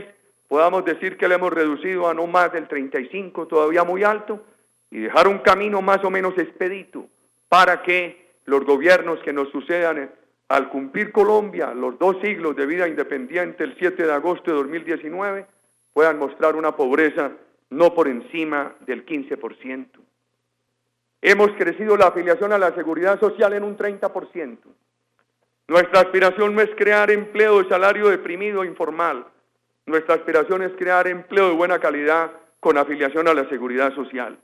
podamos decir que le hemos reducido a no más del 35, todavía muy alto, y dejar un camino más o menos expedito para que los gobiernos que nos sucedan al cumplir Colombia los 2 siglos de vida independiente el 7 de agosto de 2019 puedan mostrar una pobreza no por encima del 15%. Hemos crecido la afiliación a la seguridad social en un 30%. Nuestra aspiración no es crear empleo de salario deprimido e informal. Nuestra aspiración es crear empleo de buena calidad con afiliación a la seguridad social.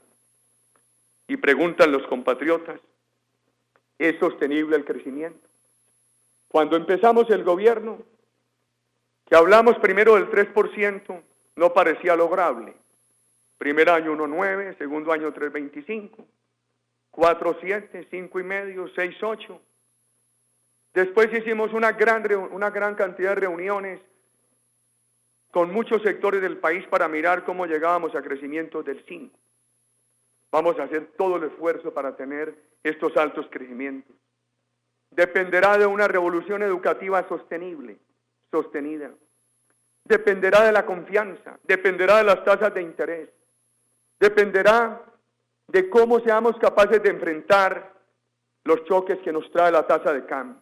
Y preguntan los compatriotas, ¿es sostenible el crecimiento? Cuando empezamos el gobierno, que hablamos primero del 3%, no parecía lograble. Primer año 1,9, segundo año 3,25, 4,7, 5,5, 6,8. Después hicimos una gran cantidad de reuniones con muchos sectores del país para mirar cómo llegábamos a crecimientos del 5. Vamos a hacer todo el esfuerzo para tener estos altos crecimientos. Dependerá de una revolución educativa sostenida. Dependerá de la confianza, dependerá de las tasas de interés, dependerá de cómo seamos capaces de enfrentar los choques que nos trae la tasa de cambio.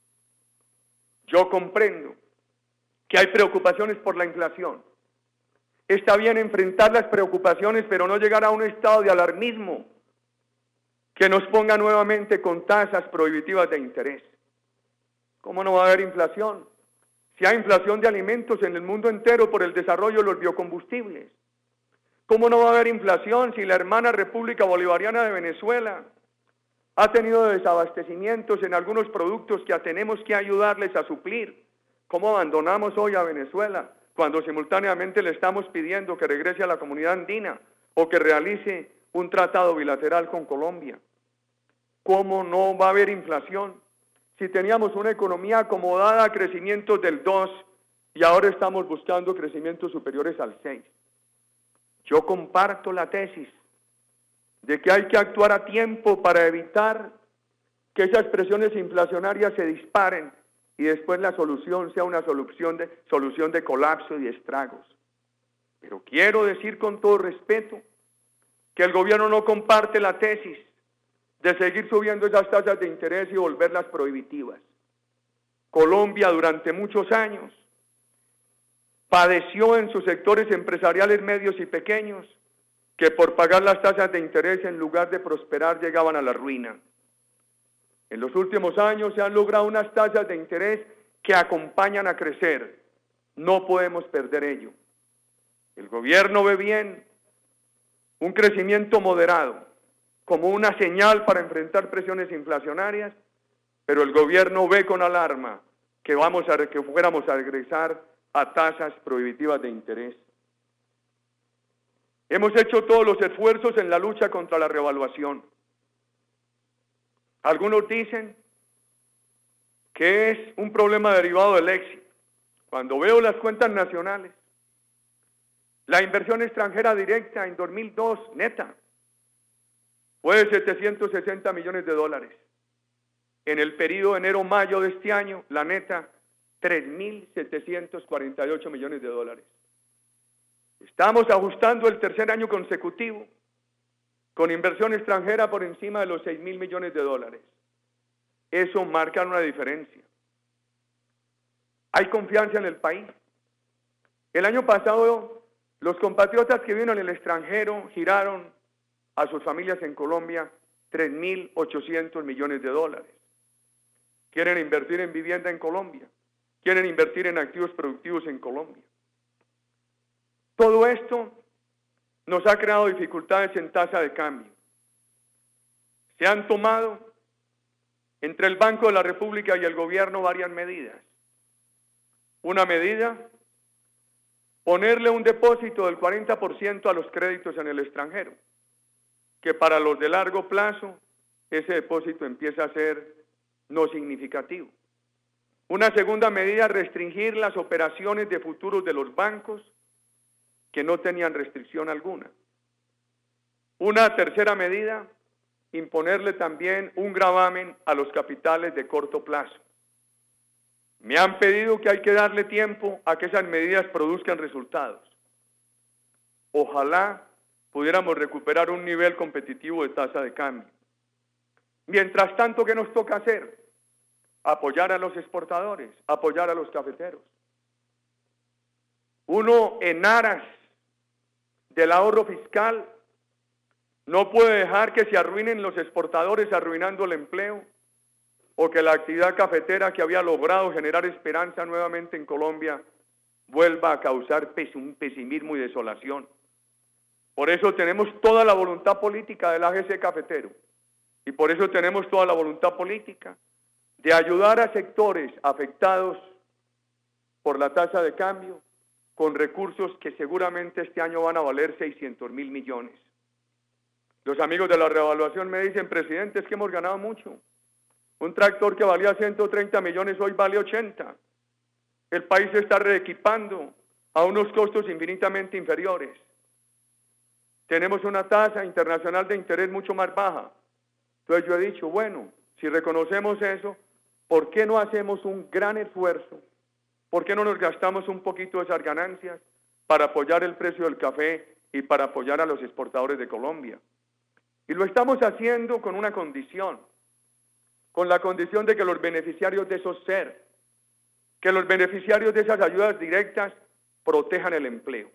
Yo comprendo que hay preocupaciones por la inflación. Está bien enfrentar las preocupaciones, pero no llegar a un estado de alarmismo que nos ponga nuevamente con tasas prohibitivas de interés. ¿Cómo no va a haber inflación? Si hay inflación de alimentos en el mundo entero por el desarrollo de los biocombustibles. ¿Cómo no va a haber inflación si la hermana República Bolivariana de Venezuela ha tenido desabastecimientos en algunos productos que tenemos que ayudarles a suplir? ¿Cómo abandonamos hoy a Venezuela cuando simultáneamente le estamos pidiendo que regrese a la comunidad andina o que realice un tratado bilateral con Colombia? ¿Cómo no va a haber inflación si teníamos una economía acomodada a crecimientos del 2 y ahora estamos buscando crecimientos superiores al 6? Yo comparto la tesis de que hay que actuar a tiempo para evitar que esas presiones inflacionarias se disparen y después la solución sea una solución de colapso y estragos. Pero quiero decir con todo respeto que el gobierno no comparte la tesis de seguir subiendo esas tasas de interés y volverlas prohibitivas. Colombia durante muchos años padeció en sus sectores empresariales medios y pequeños que por pagar las tasas de interés en lugar de prosperar llegaban a la ruina. En los últimos años se han logrado unas tasas de interés que acompañan a crecer. No podemos perder ello. El gobierno ve bien un crecimiento moderado como una señal para enfrentar presiones inflacionarias, pero el gobierno ve con alarma que fuéramos a regresar a tasas prohibitivas de interés. Hemos hecho todos los esfuerzos en la lucha contra la revaluación. Algunos dicen que es un problema derivado del éxito. Cuando veo las cuentas nacionales, la inversión extranjera directa en 2002, neta, fue de 760 millones de dólares. En el periodo de enero-mayo de este año, la neta, 3.748 millones de dólares. Estamos ajustando el tercer año consecutivo con inversión extranjera por encima de los 6.000 millones de dólares. Eso marca una diferencia. Hay confianza en el país. El año pasado, los compatriotas que viven en el extranjero giraron a sus familias en Colombia 3.800 millones de dólares. Quieren invertir en vivienda en Colombia. Quieren invertir en activos productivos en Colombia. Todo esto nos ha creado dificultades en tasa de cambio. Se han tomado entre el Banco de la República y el gobierno varias medidas. Una medida, ponerle un depósito del 40% a los créditos en el extranjero, que para los de largo plazo ese depósito empieza a ser no significativo. Una segunda medida, restringir las operaciones de futuros de los bancos que no tenían restricción alguna. Una tercera medida, imponerle también un gravamen a los capitales de corto plazo. Me han pedido que hay que darle tiempo a que esas medidas produzcan resultados. Ojalá pudiéramos recuperar un nivel competitivo de tasa de cambio. Mientras tanto, ¿qué nos toca hacer? Apoyar a los exportadores, apoyar a los cafeteros. Uno, en aras del ahorro fiscal, no puede dejar que se arruinen los exportadores arruinando el empleo, o que la actividad cafetera que había logrado generar esperanza nuevamente en Colombia vuelva a causar un pesimismo y desolación. Por eso tenemos toda la voluntad política del AGC cafetero y por eso tenemos toda la voluntad política de ayudar a sectores afectados por la tasa de cambio con recursos que seguramente este año van a valer 600.000 millones. Los amigos de la revaluación me dicen, presidente, es que hemos ganado mucho. Un tractor que valía 130 millones hoy vale 80. El país se está reequipando a unos costos infinitamente inferiores. Tenemos una tasa internacional de interés mucho más baja. Entonces yo he dicho, bueno, si reconocemos eso, ¿por qué no hacemos un gran esfuerzo? ¿Por qué no nos gastamos un poquito de esas ganancias para apoyar el precio del café y para apoyar a los exportadores de Colombia? Y lo estamos haciendo con una condición, con la condición de que los beneficiarios de esos SER, que los beneficiarios de esas ayudas directas protejan el empleo.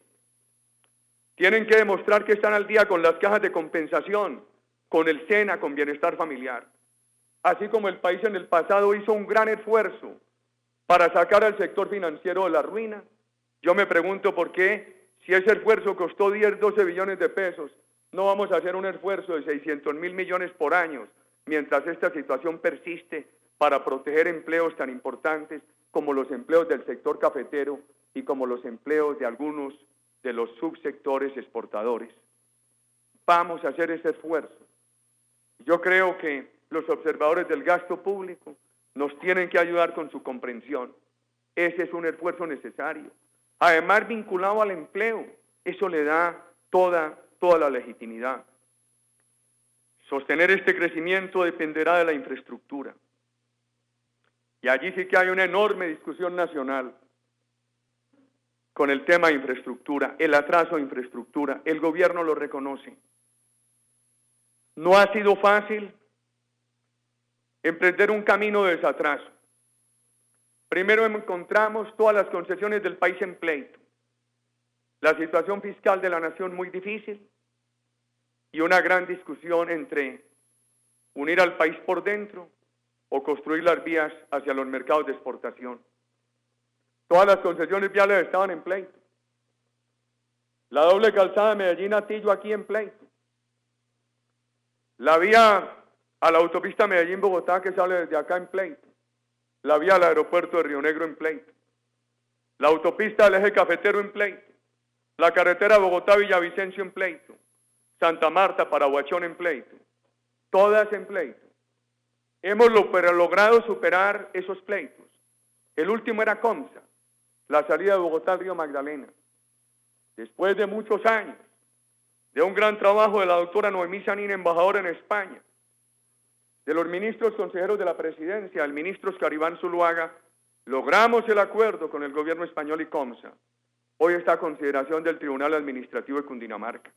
Tienen que demostrar que están al día con las cajas de compensación, con el SENA, con bienestar familiar. Así como el país en el pasado hizo un gran esfuerzo para sacar al sector financiero de la ruina, yo me pregunto por qué, si ese esfuerzo costó 10, 12 billones de pesos, no vamos a hacer un esfuerzo de 600.000 millones por año, mientras esta situación persiste, para proteger empleos tan importantes como los empleos del sector cafetero y como los empleos de algunos de los subsectores exportadores. Vamos a hacer ese esfuerzo. Yo creo que los observadores del gasto público nos tienen que ayudar con su comprensión. Ese es un esfuerzo necesario. Además, vinculado al empleo, eso le da toda la legitimidad. Sostener este crecimiento dependerá de la infraestructura. Y allí sí que hay una enorme discusión nacional con el tema de infraestructura, el atraso de infraestructura. El gobierno lo reconoce. No ha sido fácil emprender un camino de desatraso. Primero encontramos todas las concesiones del país en pleito, la situación fiscal de la nación muy difícil y una gran discusión entre unir al país por dentro o construir las vías hacia los mercados de exportación. Todas las concesiones viales estaban en pleito. La doble calzada de Medellín-Atillo aquí en pleito. La vía a la autopista Medellín-Bogotá que sale desde acá en pleito. La vía al aeropuerto de Río Negro en pleito. La autopista del eje cafetero en pleito. La carretera Bogotá-Villavicencio en pleito. Santa Marta, Paraguachón en pleito. Todas en pleito. Hemos logrado superar esos pleitos. El último era Comsa, la salida de Bogotá al río Magdalena. Después de muchos años, de un gran trabajo de la doctora Noemí Sanín, embajadora en España, de los ministros consejeros de la presidencia, el ministro Oscar Iván Zuluaga, logramos el acuerdo con el gobierno español y Comsa. Hoy está a consideración del Tribunal Administrativo de Cundinamarca.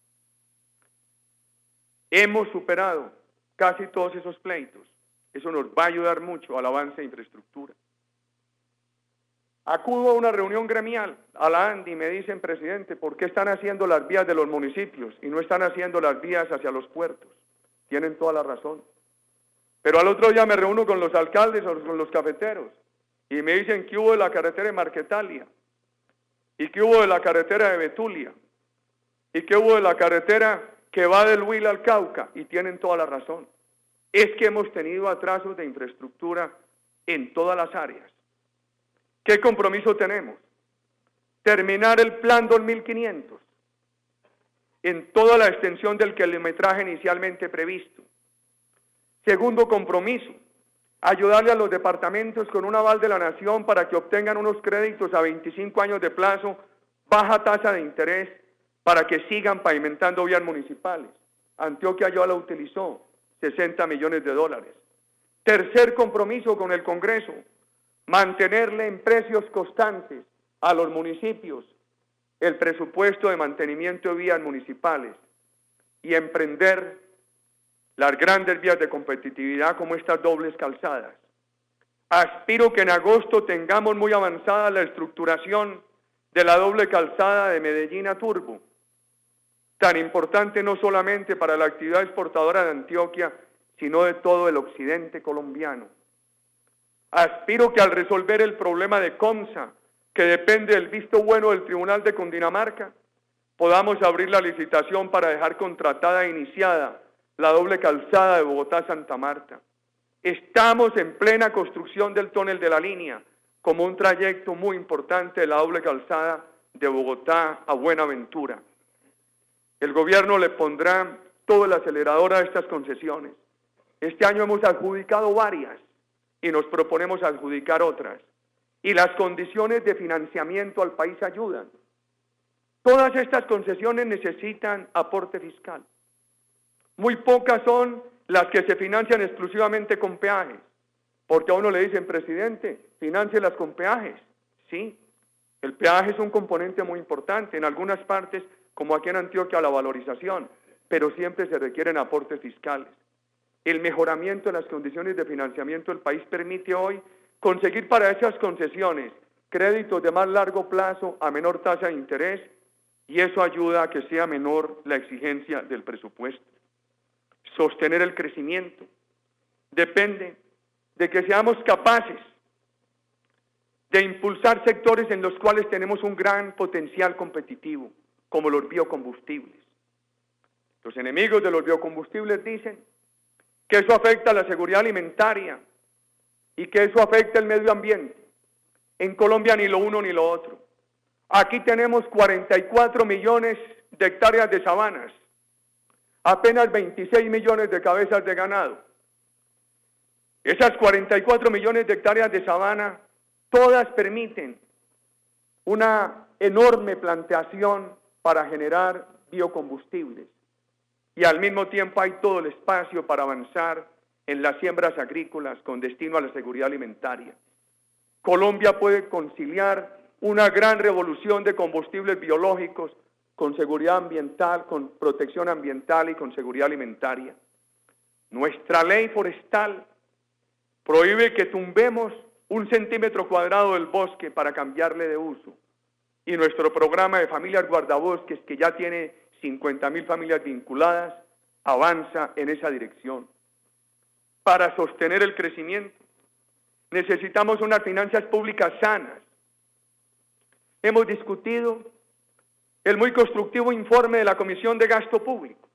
Hemos superado casi todos esos pleitos. Eso nos va a ayudar mucho al avance de infraestructura. Acudo a una reunión gremial, a la ANDI, y me dicen, presidente, ¿por qué están haciendo las vías de los municipios y no están haciendo las vías hacia los puertos? Tienen toda la razón. Pero al otro día me reúno con los alcaldes o con los cafeteros y me dicen que hubo de la carretera de Marquetalia y que hubo de la carretera de Betulia y que hubo de la carretera que va del Huila al Cauca, y tienen toda la razón. Es que hemos tenido atrasos de infraestructura en todas las áreas. ¿Qué compromiso tenemos? Terminar el plan 2500 en toda la extensión del kilometraje inicialmente previsto. Segundo compromiso, ayudarle a los departamentos con un aval de la Nación para que obtengan unos créditos a 25 años de plazo, baja tasa de interés, para que sigan pavimentando vías municipales. Antioquia ya la utilizó, $60 millones. Tercer compromiso con el Congreso, mantenerle en precios constantes a los municipios el presupuesto de mantenimiento de vías municipales y emprender las grandes vías de competitividad como estas dobles calzadas. Aspiro que en agosto tengamos muy avanzada la estructuración de la doble calzada de Medellín a Turbo, tan importante no solamente para la actividad exportadora de Antioquia, sino de todo el occidente colombiano. Aspiro que al resolver el problema de Comsa, que depende del visto bueno del Tribunal de Cundinamarca, podamos abrir la licitación para dejar contratada e iniciada la doble calzada de Bogotá-Santa Marta. Estamos en plena construcción del túnel de la línea, como un trayecto muy importante de la doble calzada de Bogotá a Buenaventura. El gobierno le pondrá todo el acelerador a estas concesiones. Este año hemos adjudicado varias y nos proponemos adjudicar otras. Y las condiciones de financiamiento al país ayudan. Todas estas concesiones necesitan aporte fiscal. Muy pocas son las que se financian exclusivamente con peajes, porque a uno le dicen, presidente, financielas con peajes. Sí, el peaje es un componente muy importante, en algunas partes, como aquí en Antioquia, la valorización, pero siempre se requieren aportes fiscales. El mejoramiento de las condiciones de financiamiento del país permite hoy conseguir para esas concesiones créditos de más largo plazo a menor tasa de interés, y eso ayuda a que sea menor la exigencia del presupuesto. Sostener el crecimiento depende de que seamos capaces de impulsar sectores en los cuales tenemos un gran potencial competitivo, como los biocombustibles. Los enemigos de los biocombustibles dicen que eso afecta a la seguridad alimentaria y que eso afecta al medio ambiente. En Colombia ni lo uno ni lo otro. Aquí tenemos 44 millones de hectáreas de sabanas, apenas 26 millones de cabezas de ganado. Esas 44 millones de hectáreas de sabana, todas permiten una enorme plantación para generar biocombustibles. Y al mismo tiempo hay todo el espacio para avanzar en las siembras agrícolas con destino a la seguridad alimentaria. Colombia puede conciliar una gran revolución de combustibles biológicos con seguridad ambiental, con protección ambiental y con seguridad alimentaria. Nuestra ley forestal prohíbe que tumbemos 1 centímetro cuadrado del bosque para cambiarle de uso. Y nuestro programa de familias guardabosques, que ya tiene 50.000 familias vinculadas, avanza en esa dirección. Para sostener el crecimiento, necesitamos unas finanzas públicas sanas. Hemos discutido el muy constructivo informe de la Comisión de Gasto Público.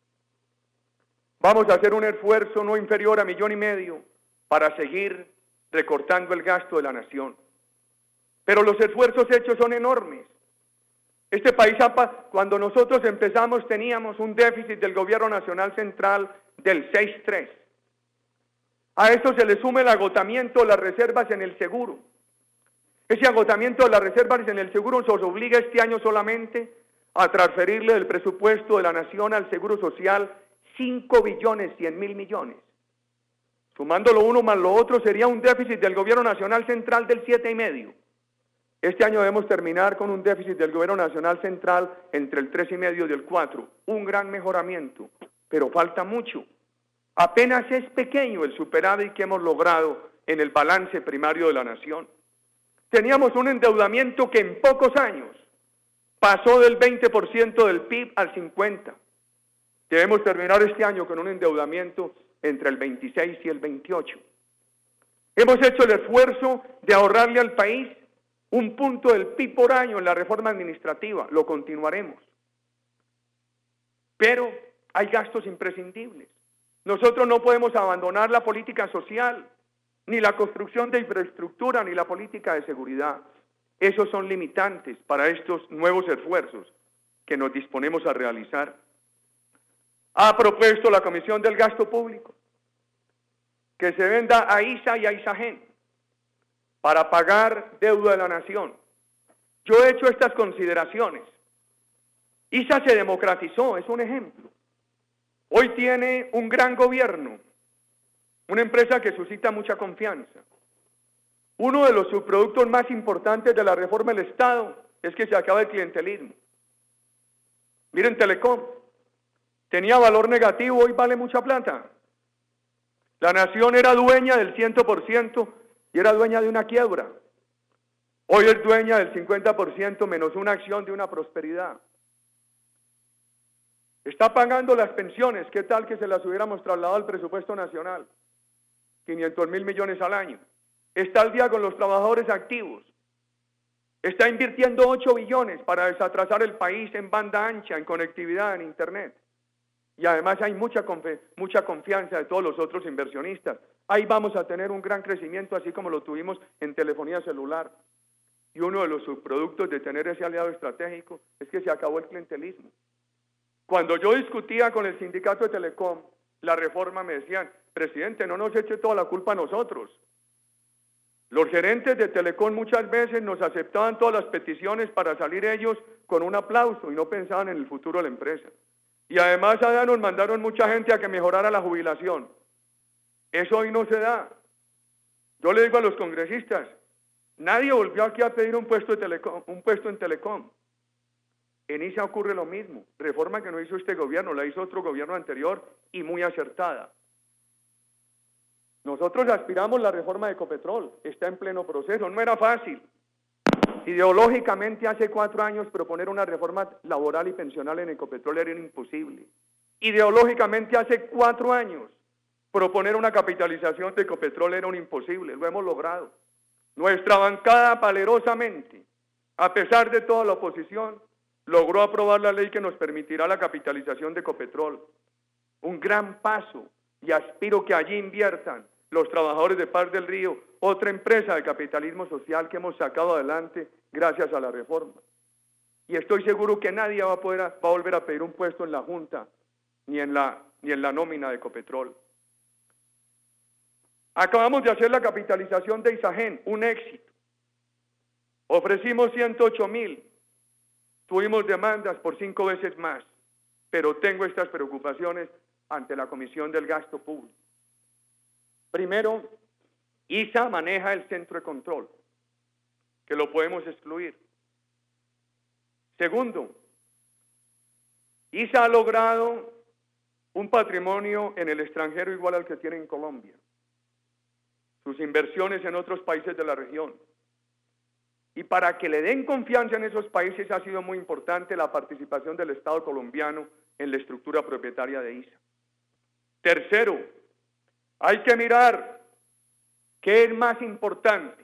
Vamos a hacer un esfuerzo no inferior a 1,5 millones para seguir recortando el gasto de la nación. Pero los esfuerzos hechos son enormes. Este país, cuando nosotros empezamos, teníamos un déficit del gobierno nacional central del 6,3. A eso se le suma el agotamiento de las reservas en el seguro. Ese agotamiento de las reservas en el seguro nos obliga este año solamente a transferirle del presupuesto de la nación al Seguro Social 5.100.000.000.000. Sumando lo uno más lo otro sería un déficit del gobierno nacional central del 7,5. Este año debemos terminar con un déficit del gobierno nacional central entre el 3,5 y el 4. Un gran mejoramiento, pero falta mucho. Apenas es pequeño el superávit que hemos logrado en el balance primario de la nación. Teníamos un endeudamiento que en pocos años pasó del 20% del PIB al 50%. Debemos terminar este año con un endeudamiento entre el 26 y el 28. Hemos hecho el esfuerzo de ahorrarle al país 1 punto del PIB por año en la reforma administrativa. Lo continuaremos. Pero hay gastos imprescindibles. Nosotros no podemos abandonar la política social, ni la construcción de infraestructura, ni la política de seguridad. Esos son limitantes para estos nuevos esfuerzos que nos disponemos a realizar. Ha propuesto la Comisión del Gasto Público que se venda a ISA y a ISAGEN para pagar deuda de la nación. Yo he hecho estas consideraciones. ISA se democratizó, es un ejemplo. Hoy tiene un gran gobierno, una empresa que suscita mucha confianza. Uno de los subproductos más importantes de la reforma del Estado es que se acaba el clientelismo. Miren, Telecom tenía valor negativo, hoy vale mucha plata. La nación era dueña del 100% y era dueña de una quiebra. Hoy es dueña del 50% menos una acción de una prosperidad. Está pagando las pensiones, ¿qué tal que se las hubiéramos trasladado al presupuesto nacional? 500.000 millones al año. Está al día con los trabajadores activos. Está invirtiendo 8 billones para desatrasar el país en banda ancha, en conectividad, en internet. Y además hay mucha confianza de todos los otros inversionistas. Ahí vamos a tener un gran crecimiento, así como lo tuvimos en telefonía celular. Y uno de los subproductos de tener ese aliado estratégico es que se acabó el clientelismo. Cuando yo discutía con el sindicato de Telecom la reforma, me decían, presidente, no nos eche toda la culpa a nosotros. Los gerentes de Telecom muchas veces nos aceptaban todas las peticiones para salir ellos con un aplauso y no pensaban en el futuro de la empresa. Y además allá nos mandaron mucha gente a que mejorara la jubilación. Eso hoy no se da. Yo le digo a los congresistas, nadie volvió aquí a pedir un puesto en Telecom. En ISA ocurre lo mismo. Reforma que no hizo este gobierno, la hizo otro gobierno anterior y muy acertada. Nosotros aspiramos la reforma de Ecopetrol, está en pleno proceso, no era fácil. Ideológicamente hace 4 años proponer una reforma laboral y pensional en Ecopetrol era imposible. Ideológicamente hace 4 años proponer una capitalización de Ecopetrol era un imposible, lo hemos logrado. Nuestra bancada valerosamente, a pesar de toda la oposición, logró aprobar la ley que nos permitirá la capitalización de Ecopetrol. Un gran paso, y aspiro que allí inviertan los trabajadores de Paz del Río, otra empresa de capitalismo social que hemos sacado adelante gracias a la reforma. Y estoy seguro que nadie va a volver a pedir un puesto en la Junta, ni en la nómina de Ecopetrol. Acabamos de hacer la capitalización de Isagen, un éxito. Ofrecimos 108.000, tuvimos demandas por 5 veces más, pero tengo estas preocupaciones ante la Comisión del Gasto Público. Primero, ISA maneja el centro de control, que lo podemos excluir. Segundo, ISA ha logrado un patrimonio en el extranjero igual al que tiene en Colombia. Sus inversiones en otros países de la región. Y para que le den confianza en esos países ha sido muy importante la participación del Estado colombiano en la estructura propietaria de ISA. Tercero, hay que mirar qué es más importante,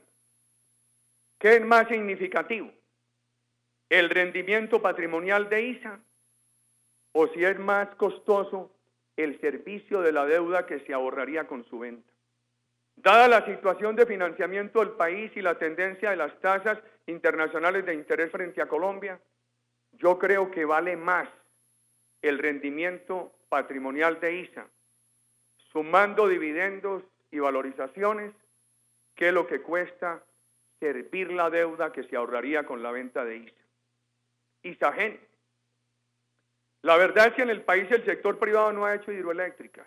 qué es más significativo, el rendimiento patrimonial de ISA o si es más costoso el servicio de la deuda que se ahorraría con su venta. Dada la situación de financiamiento del país y la tendencia de las tasas internacionales de interés frente a Colombia, yo creo que vale más el rendimiento patrimonial de ISA, sumando dividendos y valorizaciones, que lo que cuesta servir la deuda que se ahorraría con la venta de ISA. Isagen. La verdad es que en el país el sector privado no ha hecho hidroeléctricas.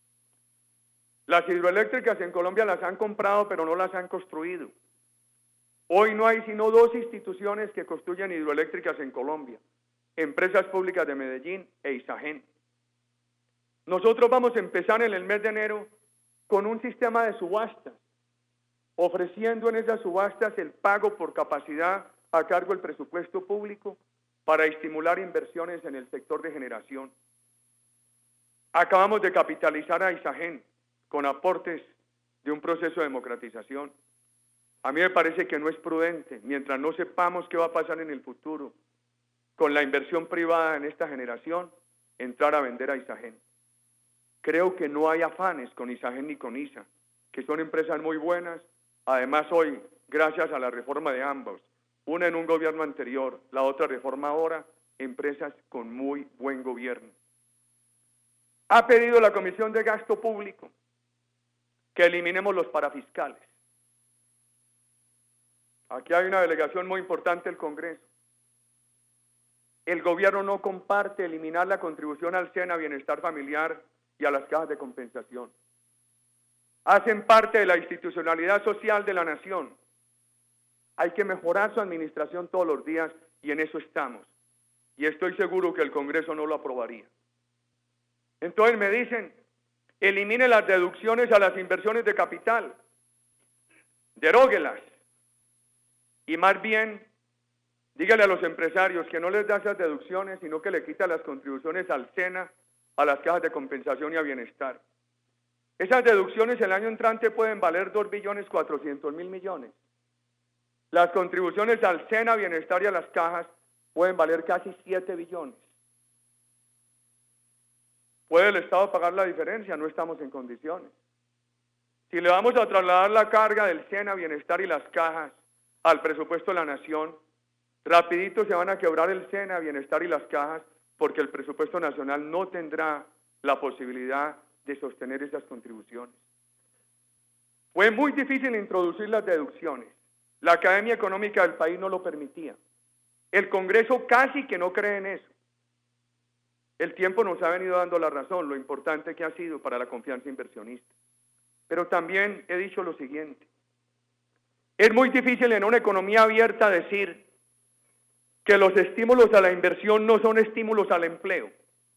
Las hidroeléctricas en Colombia las han comprado, pero no las han construido. Hoy no hay sino 2 instituciones que construyen hidroeléctricas en Colombia, Empresas Públicas de Medellín e Isagen. Nosotros vamos a empezar en el mes de enero con un sistema de subastas, ofreciendo en esas subastas el pago por capacidad a cargo del presupuesto público para estimular inversiones en el sector de generación. Acabamos de capitalizar a Isagen con aportes de un proceso de democratización. A mí me parece que no es prudente, mientras no sepamos qué va a pasar en el futuro, con la inversión privada en esta generación, entrar a vender a Isagen. Creo que no hay afanes con Isagen ni con ISA, que son empresas muy buenas. Además hoy, gracias a la reforma de ambos, una en un gobierno anterior, la otra reforma ahora, empresas con muy buen gobierno. Ha pedido la Comisión de Gasto Público que eliminemos los parafiscales. Aquí hay una delegación muy importante del Congreso. El gobierno no comparte eliminar la contribución al SENA, Bienestar Familiar y a las cajas de compensación. hacen parte de la institucionalidad social de la nación. Hay que mejorar su administración todos los días y en eso estamos. Y estoy seguro que el Congreso no lo aprobaría. Entonces me dicen, elimine las deducciones a las inversiones de capital, deróguelas, y más bien dígale a los empresarios que no les da esas deducciones, sino que le quita las contribuciones al SENA, a las cajas de compensación y a bienestar. Esas deducciones el año entrante pueden valer 2.400.000 millones. Las contribuciones al SENA, bienestar y a las cajas pueden valer casi 7 billones. ¿Puede el Estado pagar la diferencia? No estamos en condiciones. Si le vamos a trasladar la carga del SENA, bienestar y las cajas al presupuesto de la nación, rapidito se van a quebrar el SENA, bienestar y las cajas, porque el presupuesto nacional no tendrá la posibilidad de sostener esas contribuciones. Fue muy difícil introducir las deducciones. La Academia Económica del país no lo permitía. El Congreso casi que no cree en eso. El tiempo nos ha venido dando la razón, lo importante que ha sido para la confianza inversionista. Pero también he dicho lo siguiente. Es muy difícil en una economía abierta decir que los estímulos a la inversión no son estímulos al empleo.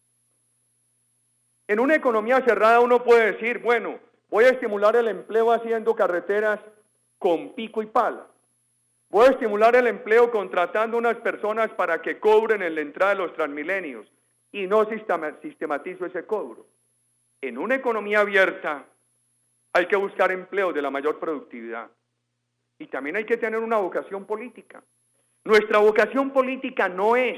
En una economía cerrada uno puede decir, bueno, voy a estimular el empleo haciendo carreteras con pico y pala. Voy a estimular el empleo contratando unas personas para que cobren en la entrada de los Transmilenios y no sistematizo ese cobro. En una economía abierta hay que buscar empleos de la mayor productividad y también hay que tener una vocación política. Nuestra vocación política no es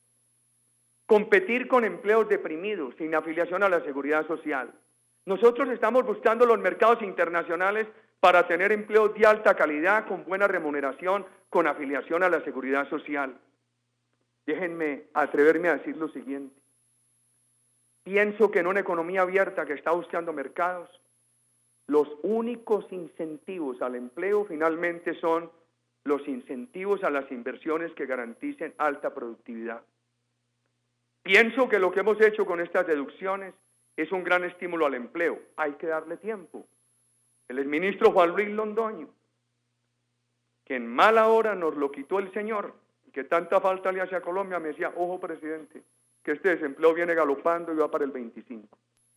competir con empleos deprimidos, sin afiliación a la seguridad social. Nosotros estamos buscando los mercados internacionales para tener empleos de alta calidad, con buena remuneración, con afiliación a la seguridad social. Déjenme atreverme a decir lo siguiente. Pienso que en una economía abierta que está buscando mercados, los únicos incentivos al empleo finalmente son los incentivos a las inversiones que garanticen alta productividad. Pienso que lo que hemos hecho con estas deducciones es un gran estímulo al empleo. Hay que darle tiempo. El exministro Juan Luis Londoño, que en mala hora nos lo quitó el señor, que tanta falta le hace a Colombia, me decía, ojo presidente, que este desempleo viene galopando y va para el 25.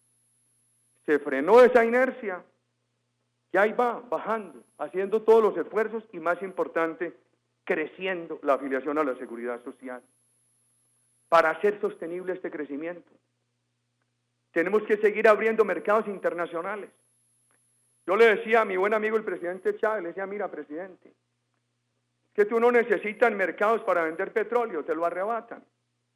Se frenó esa inercia y ahí va, bajando, haciendo todos los esfuerzos y más importante, creciendo la afiliación a la seguridad social. Para hacer sostenible este crecimiento, tenemos que seguir abriendo mercados internacionales. Yo le decía a mi buen amigo el presidente Chávez, le decía, mira presidente, que tú no necesitas mercados para vender petróleo, te lo arrebatan.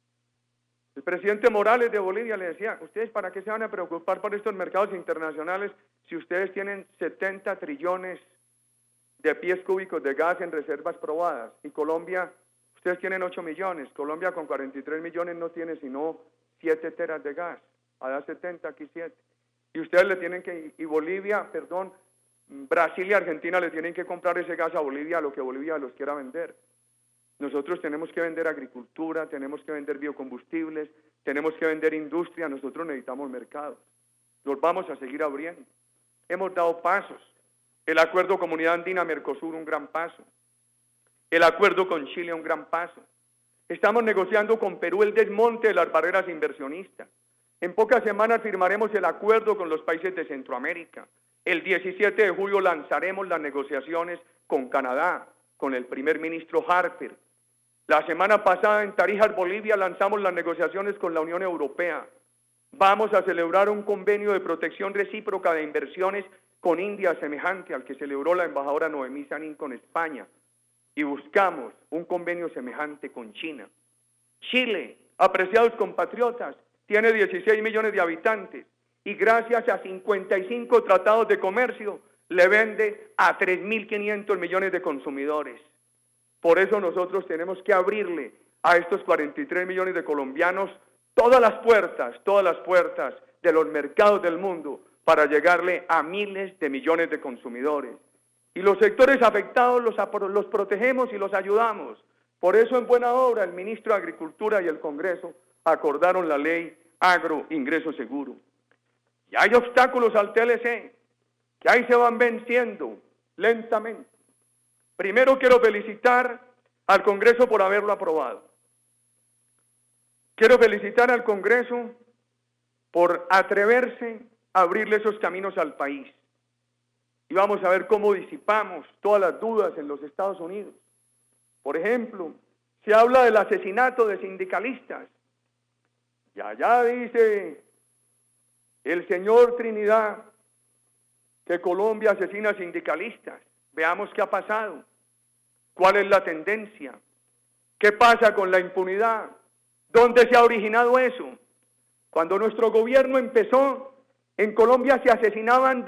El presidente Morales de Bolivia le decía, ¿ustedes para qué se van a preocupar por estos mercados internacionales si ustedes tienen 70 trillones de pies cúbicos de gas en reservas probadas? Y Colombia, ustedes tienen 8 millones, Colombia con 43 millones no tiene sino 7 teras de gas, allá 70, aquí 7. Y ustedes le tienen que, y Bolivia, perdón, Brasil y Argentina le tienen que comprar ese gas a Bolivia, a lo que Bolivia los quiera vender. Nosotros tenemos que vender agricultura, tenemos que vender biocombustibles, tenemos que vender industria, nosotros necesitamos mercados. Los vamos a seguir abriendo. Hemos dado pasos. El acuerdo Comunidad Andina-Mercosur, un gran paso. El acuerdo con Chile, un gran paso. Estamos negociando con Perú el desmonte de las barreras inversionistas. En pocas semanas firmaremos el acuerdo con los países de Centroamérica. El 17 de julio lanzaremos las negociaciones con Canadá, con el primer ministro Harper. La semana pasada en Tarijas, Bolivia, lanzamos las negociaciones con la Unión Europea. Vamos a celebrar un convenio de protección recíproca de inversiones con India semejante al que celebró la embajadora Noemí Sanín con España. Y buscamos un convenio semejante con China. Chile, apreciados compatriotas, tiene 16 millones de habitantes y gracias a 55 tratados de comercio le vende a 3.500 millones de consumidores. Por eso nosotros tenemos que abrirle a estos 43 millones de colombianos todas las puertas de los mercados del mundo para llegarle a miles de millones de consumidores. Y los sectores afectados los protegemos y los ayudamos. Por eso en buena hora el ministro de Agricultura y el Congreso acordaron la ley Agro Ingreso Seguro. Y hay obstáculos al TLC. que ahí se van venciendo lentamente. Primero quiero felicitar al Congreso por haberlo aprobado. Quiero felicitar al Congreso por atreverse a abrirle esos caminos al país. Y vamos a ver cómo disipamos todas las dudas en los Estados Unidos. Por ejemplo, se habla del asesinato de sindicalistas. Y allá dice el señor Trinidad que Colombia asesina sindicalistas. Veamos qué ha pasado. ¿Cuál es la tendencia? ¿Qué pasa con la impunidad? ¿Dónde se ha originado eso? Cuando nuestro gobierno empezó, en Colombia se asesinaban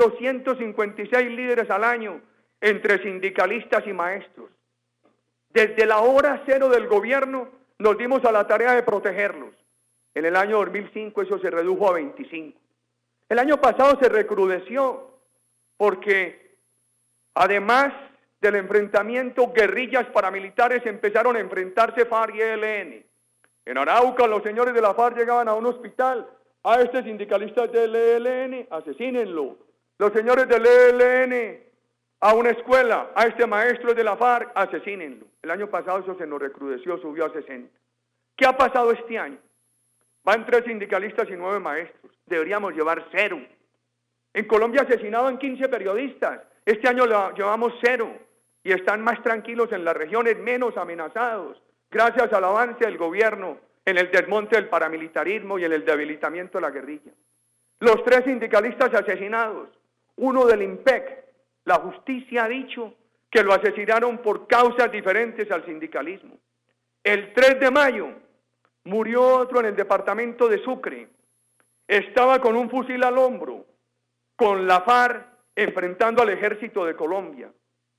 256 líderes al año entre sindicalistas y maestros. Desde la hora cero del gobierno nos dimos a la tarea de protegerlos. En el año 2005 eso se redujo a 25. El año pasado se recrudeció porque además del enfrentamiento, guerrillas paramilitares empezaron a enfrentarse FARC y ELN. En Arauca los señores de la FARC llegaban a un hospital, a este sindicalista del ELN, asesínenlo. Los señores del ELN a una escuela, a este maestro de la FARC, asesínenlo. El año pasado eso se nos recrudeció, subió a 60. ¿Qué ha pasado este año? Van 3 sindicalistas y 9 maestros. Deberíamos llevar 0. En Colombia asesinaban 15 periodistas. Este año llevamos 0. Y están más tranquilos en las regiones, menos amenazados, gracias al avance del gobierno en el desmonte del paramilitarismo y en el debilitamiento de la guerrilla. Los 3 sindicalistas asesinados, uno del IMPEC, la justicia ha dicho que lo asesinaron por causas diferentes al sindicalismo. El 3 de mayo murió otro en el departamento de Sucre. Estaba con un fusil al hombro, con la FARC enfrentando al ejército de Colombia.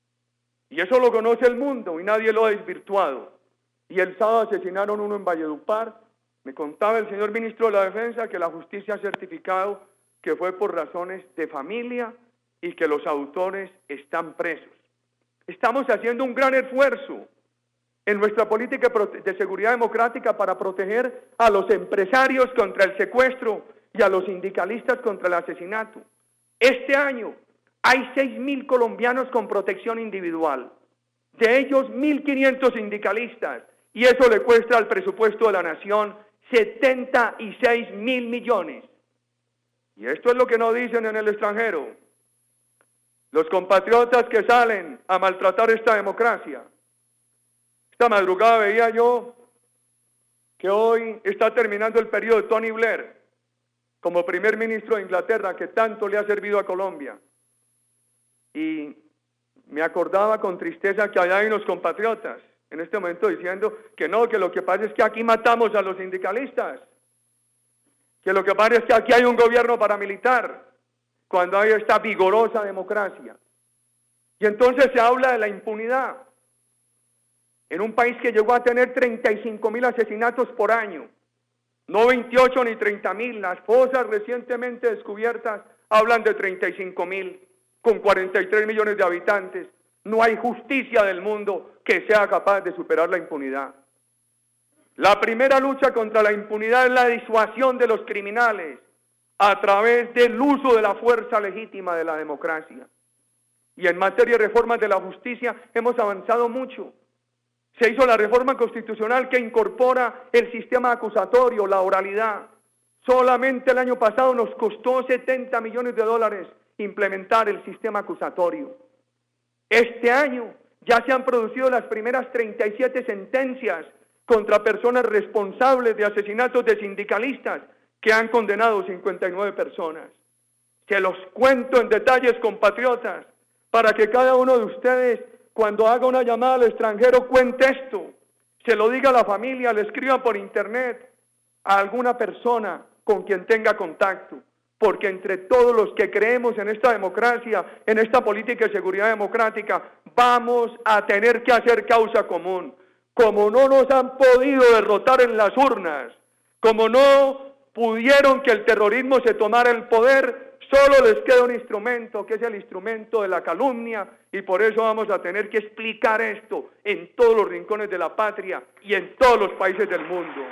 Y eso lo conoce el mundo y nadie lo ha desvirtuado. Y el sábado asesinaron uno en Valledupar. Me contaba el señor ministro de la Defensa que la justicia ha certificado que fue por razones de familia y que los autores están presos. Estamos haciendo un gran esfuerzo en nuestra política de seguridad democrática para proteger a los empresarios contra el secuestro y a los sindicalistas contra el asesinato. Este año hay 6.000 colombianos con protección individual, de ellos 1.500 sindicalistas, y eso le cuesta al presupuesto de la nación 76.000 millones. Y esto es lo que nos dicen en el extranjero. Los compatriotas que salen a maltratar esta democracia. Esta madrugada veía yo que hoy está terminando el periodo de Tony Blair como primer ministro de Inglaterra, que tanto le ha servido a Colombia. Y me acordaba con tristeza que allá hay unos compatriotas en este momento diciendo que no, que lo que pasa es que aquí matamos a los sindicalistas, que lo que pasa es que aquí hay un gobierno paramilitar, cuando hay esta vigorosa democracia. Y entonces se habla de la impunidad. En un país que llegó a tener 35.000 asesinatos por año, no 28 ni 30.000, las fosas recientemente descubiertas hablan de 35.000, con 43 millones de habitantes. No hay justicia del mundo que sea capaz de superar la impunidad. La primera lucha contra la impunidad es la disuasión de los criminales a través del uso de la fuerza legítima de la democracia. Y en materia de reformas de la justicia hemos avanzado mucho. Se hizo la reforma constitucional que incorpora el sistema acusatorio, la oralidad. Solamente el año pasado nos costó $70 millones implementar el sistema acusatorio. Este año ya se han producido las primeras 37 sentencias contra personas responsables de asesinatos de sindicalistas que han condenado 59 personas. Se los cuento en detalles, compatriotas, para que cada uno de ustedes, cuando haga una llamada al extranjero, cuente esto, se lo diga a la familia, le escriba por internet a alguna persona con quien tenga contacto, porque entre todos los que creemos en esta democracia, en esta política de seguridad democrática, vamos a tener que hacer causa común. Como no nos han podido derrotar en las urnas, como no pudieron que el terrorismo se tomara el poder, solo les queda un instrumento, que es el instrumento de la calumnia, y por eso vamos a tener que explicar esto en todos los rincones de la patria y en todos los países del mundo.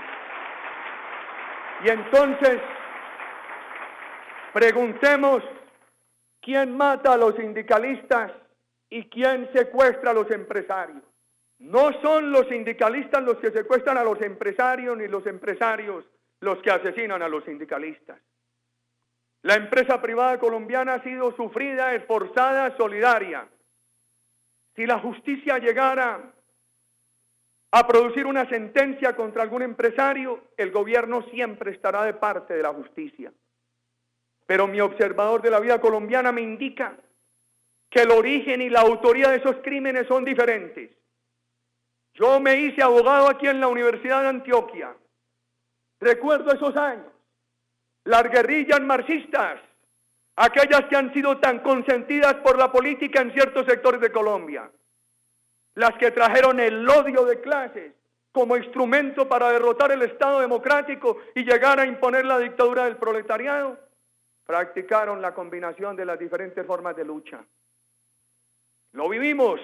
Y entonces, preguntemos quién mata a los sindicalistas y quién secuestra a los empresarios. No son los sindicalistas los que secuestran a los empresarios, ni los empresarios los que asesinan a los sindicalistas. La empresa privada colombiana ha sido sufrida, esforzada, solidaria. Si la justicia llegara a producir una sentencia contra algún empresario, el gobierno siempre estará de parte de la justicia. Pero mi observador de la vida colombiana me indica que el origen y la autoría de esos crímenes son diferentes. Yo me hice abogado aquí en la Universidad de Antioquia. Recuerdo esos años. Las guerrillas marxistas, aquellas que han sido tan consentidas por la política en ciertos sectores de Colombia, las que trajeron el odio de clases como instrumento para derrotar el Estado democrático y llegar a imponer la dictadura del proletariado, practicaron la combinación de las diferentes formas de lucha. Lo vivimos.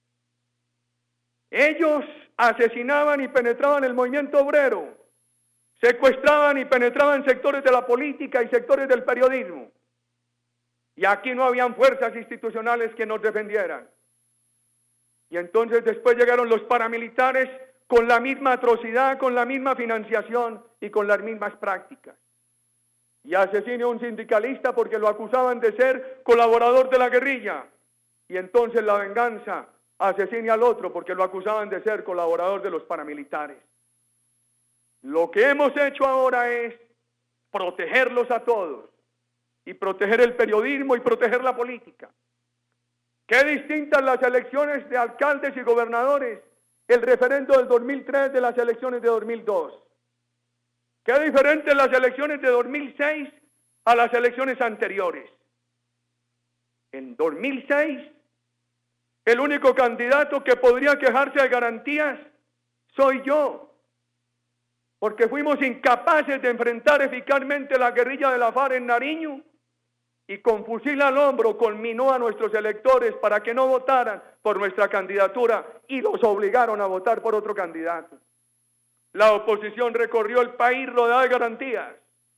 Ellos asesinaban y penetraban el movimiento obrero, secuestraban y penetraban sectores de la política y sectores del periodismo. Y aquí no habían fuerzas institucionales que nos defendieran. Y entonces después llegaron los paramilitares con la misma atrocidad, con la misma financiación y con las mismas prácticas. Y asesinó a un sindicalista porque lo acusaban de ser colaborador de la guerrilla. Y entonces la venganza asesine al otro porque lo acusaban de ser colaborador de los paramilitares. Lo que hemos hecho ahora es protegerlos a todos y proteger el periodismo y proteger la política. Qué distintas las elecciones de alcaldes y gobernadores, el referendo del 2003 de las elecciones de 2002. Qué diferentes las elecciones de 2006 a las elecciones anteriores. En 2006, el único candidato que podría quejarse de garantías soy yo, porque fuimos incapaces de enfrentar eficazmente la guerrilla de la FARC en Nariño y con fusil al hombro conminó a nuestros electores para que no votaran por nuestra candidatura y los obligaron a votar por otro candidato. La oposición recorrió el país rodeada de garantías.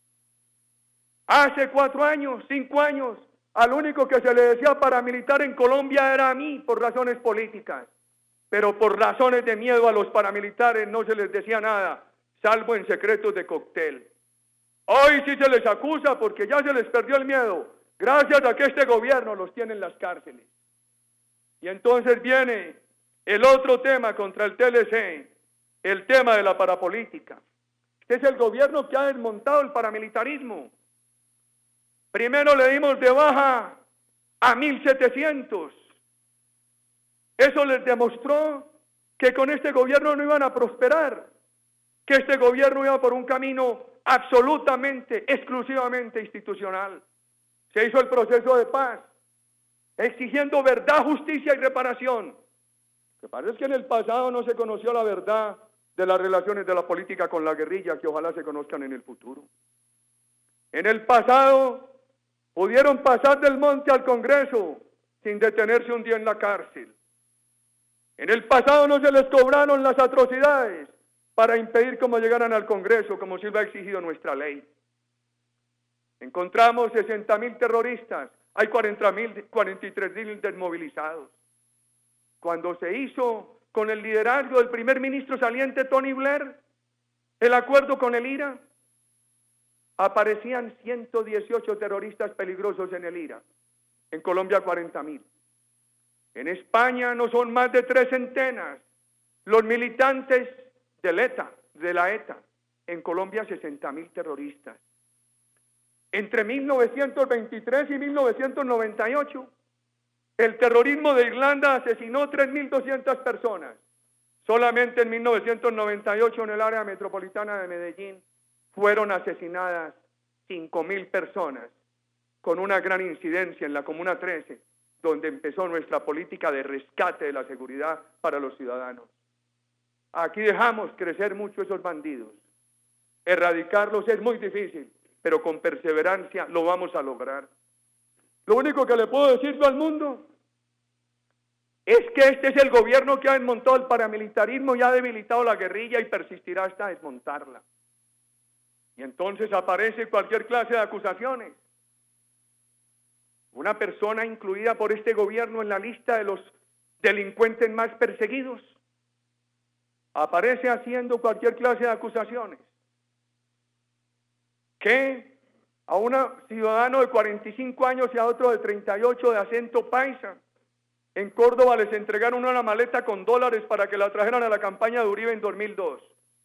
Hace 4 años, 5 años, al único que se le decía paramilitar en Colombia era a mí por razones políticas, pero por razones de miedo a los paramilitares no se les decía nada, salvo en secretos de cóctel. Hoy sí se les acusa porque ya se les perdió el miedo, gracias a que este gobierno los tiene en las cárceles. Y entonces viene el otro tema contra el TLC, el tema de la parapolítica. Este es el gobierno que ha desmontado el paramilitarismo. Primero le dimos de baja a 1.700. Eso les demostró que con este gobierno no iban a prosperar, que este gobierno iba por un camino absolutamente, exclusivamente institucional. Se hizo el proceso de paz, exigiendo verdad, justicia y reparación. Lo que pasa es que en el pasado no se conoció la verdad de las relaciones de la política con la guerrilla, que ojalá se conozcan en el futuro. En el pasado pudieron pasar del monte al Congreso sin detenerse un día en la cárcel. En el pasado no se les cobraron las atrocidades para impedir cómo llegaran al Congreso, como sí lo ha exigido nuestra ley. Encontramos 60.000 terroristas, hay 43.000 desmovilizados. Cuando se hizo con el liderazgo del primer ministro saliente Tony Blair, el acuerdo con el IRA, aparecían 118 terroristas peligrosos en el IRA, en Colombia 40.000. En España no son más de 3 centenas los militantes de la ETA, en Colombia 60.000 terroristas. Entre 1923 y 1998, el terrorismo de Irlanda asesinó 3.200 personas. Solamente en 1998 en el área metropolitana de Medellín fueron asesinadas 5.000 personas, con una gran incidencia en la Comuna 13, donde empezó nuestra política de rescate de la seguridad para los ciudadanos. Aquí dejamos crecer mucho esos bandidos. Erradicarlos es muy difícil, pero con perseverancia lo vamos a lograr. Lo único que le puedo decir yo al mundo es que este es el gobierno que ha desmontado el paramilitarismo y ha debilitado la guerrilla y persistirá hasta desmontarla. Y entonces aparece cualquier clase de acusaciones. una persona incluida por este gobierno en la lista de los delincuentes más perseguidos, aparece haciendo cualquier clase de acusaciones, que a un ciudadano de 45 años y a otro de 38 de acento paisa, en Córdoba les entregaron una maleta con dólares para que la trajeran a la campaña de Uribe en 2002.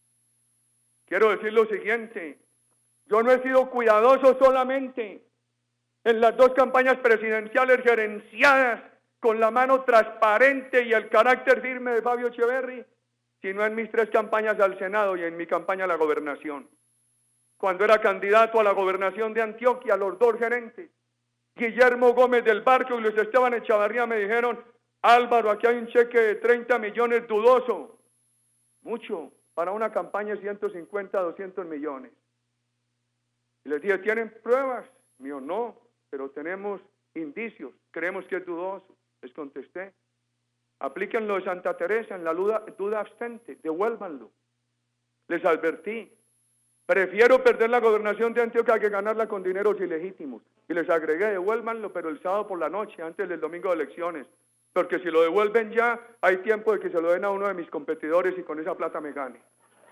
Quiero decir lo siguiente, yo no he sido cuidadoso solamente en las dos campañas presidenciales gerenciadas con la mano transparente y el carácter firme de Fabio Etcheverry, sino en mis 3 campañas al Senado y en mi campaña a la gobernación. Cuando era candidato a la gobernación de Antioquia, los 2 gerentes, Guillermo Gómez del Barco y Luis Esteban Echavarría, me dijeron: Álvaro, aquí hay un cheque de 30 millones dudoso. Mucho para una campaña de 150, 200 millones. Y les dije: ¿tienen pruebas? Mío, no, pero tenemos indicios, creemos que es dudoso. Les contesté: apliquen lo de Santa Teresa en la duda abstente, devuélvanlo. Les advertí: prefiero perder la gobernación de Antioquia que ganarla con dineros ilegítimos. Y les agregué: devuélvanlo, pero el sábado por la noche, antes del domingo de elecciones. Porque si lo devuelven ya, hay tiempo de que se lo den a uno de mis competidores y con esa plata me gane.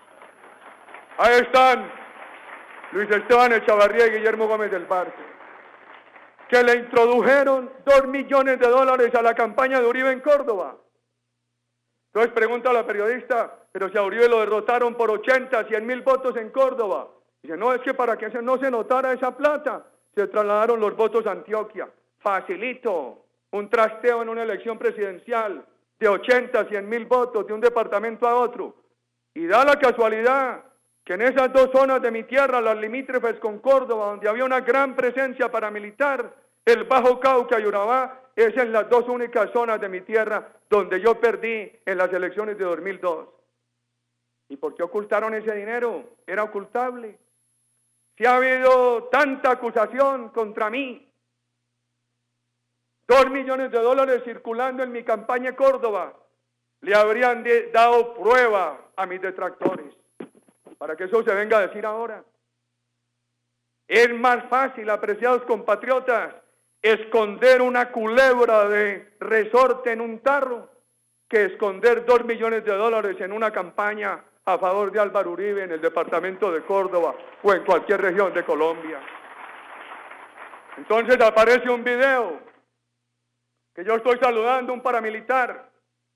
Ahí están Luis Esteban Echavarría y Guillermo Gómez del Barco, que le introdujeron $2 millones a la campaña de Uribe en Córdoba. Entonces pregunta a la periodista: pero si a Uribe lo derrotaron por 80, 100.000 votos en Córdoba. Dice: no, es que para que no se notara esa plata, se trasladaron los votos a Antioquia. Facilito, un trasteo en una elección presidencial de 80, 100.000 votos de un departamento a otro. Y da la casualidad que en esas 2 zonas de mi tierra, las limítrofes con Córdoba, donde había una gran presencia paramilitar, el Bajo Cauca y Urabá, es en las 2 únicas zonas de mi tierra donde yo perdí en las elecciones de 2002. ¿Y por qué ocultaron ese dinero? Era ocultable. Si ha habido tanta acusación contra mí, $2 millones circulando en mi campaña en Córdoba, le habrían dado prueba a mis detractores, para que eso se venga a decir ahora. Es más fácil, apreciados compatriotas, esconder una culebra de resorte en un tarro que esconder $2 millones en una campaña a favor de Álvaro Uribe en el departamento de Córdoba o en cualquier región de Colombia. Entonces aparece un video que yo estoy saludando a un paramilitar.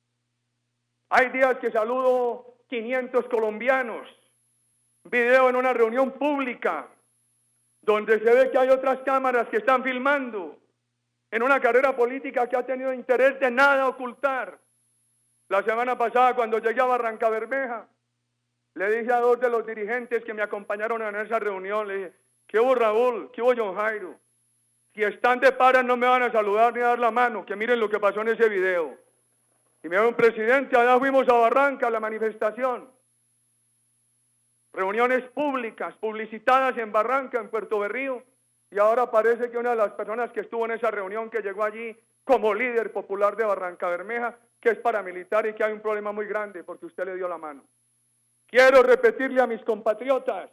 Hay días que saludo 500 colombianos. Video en una reunión pública donde se ve que hay otras cámaras que están filmando en una carrera política que ha tenido interés de nada ocultar. La semana pasada, cuando llegué a Barrancabermeja, le dije a 2 de los dirigentes que me acompañaron en esa reunión, le dije: ¿qué hubo, Raúl? ¿Qué hubo, John Jairo? Si están de paras no me van a saludar ni a dar la mano, que miren lo que pasó en ese video. Y me dijo: presidente, allá fuimos a Barranca, a la manifestación. Reuniones públicas, publicitadas en Barranca, en Puerto Berrío, y ahora parece que una de las personas que estuvo en esa reunión, que llegó allí como líder popular de Barrancabermeja, que es paramilitar y que hay un problema muy grande porque usted le dio la mano. Quiero repetirle a mis compatriotas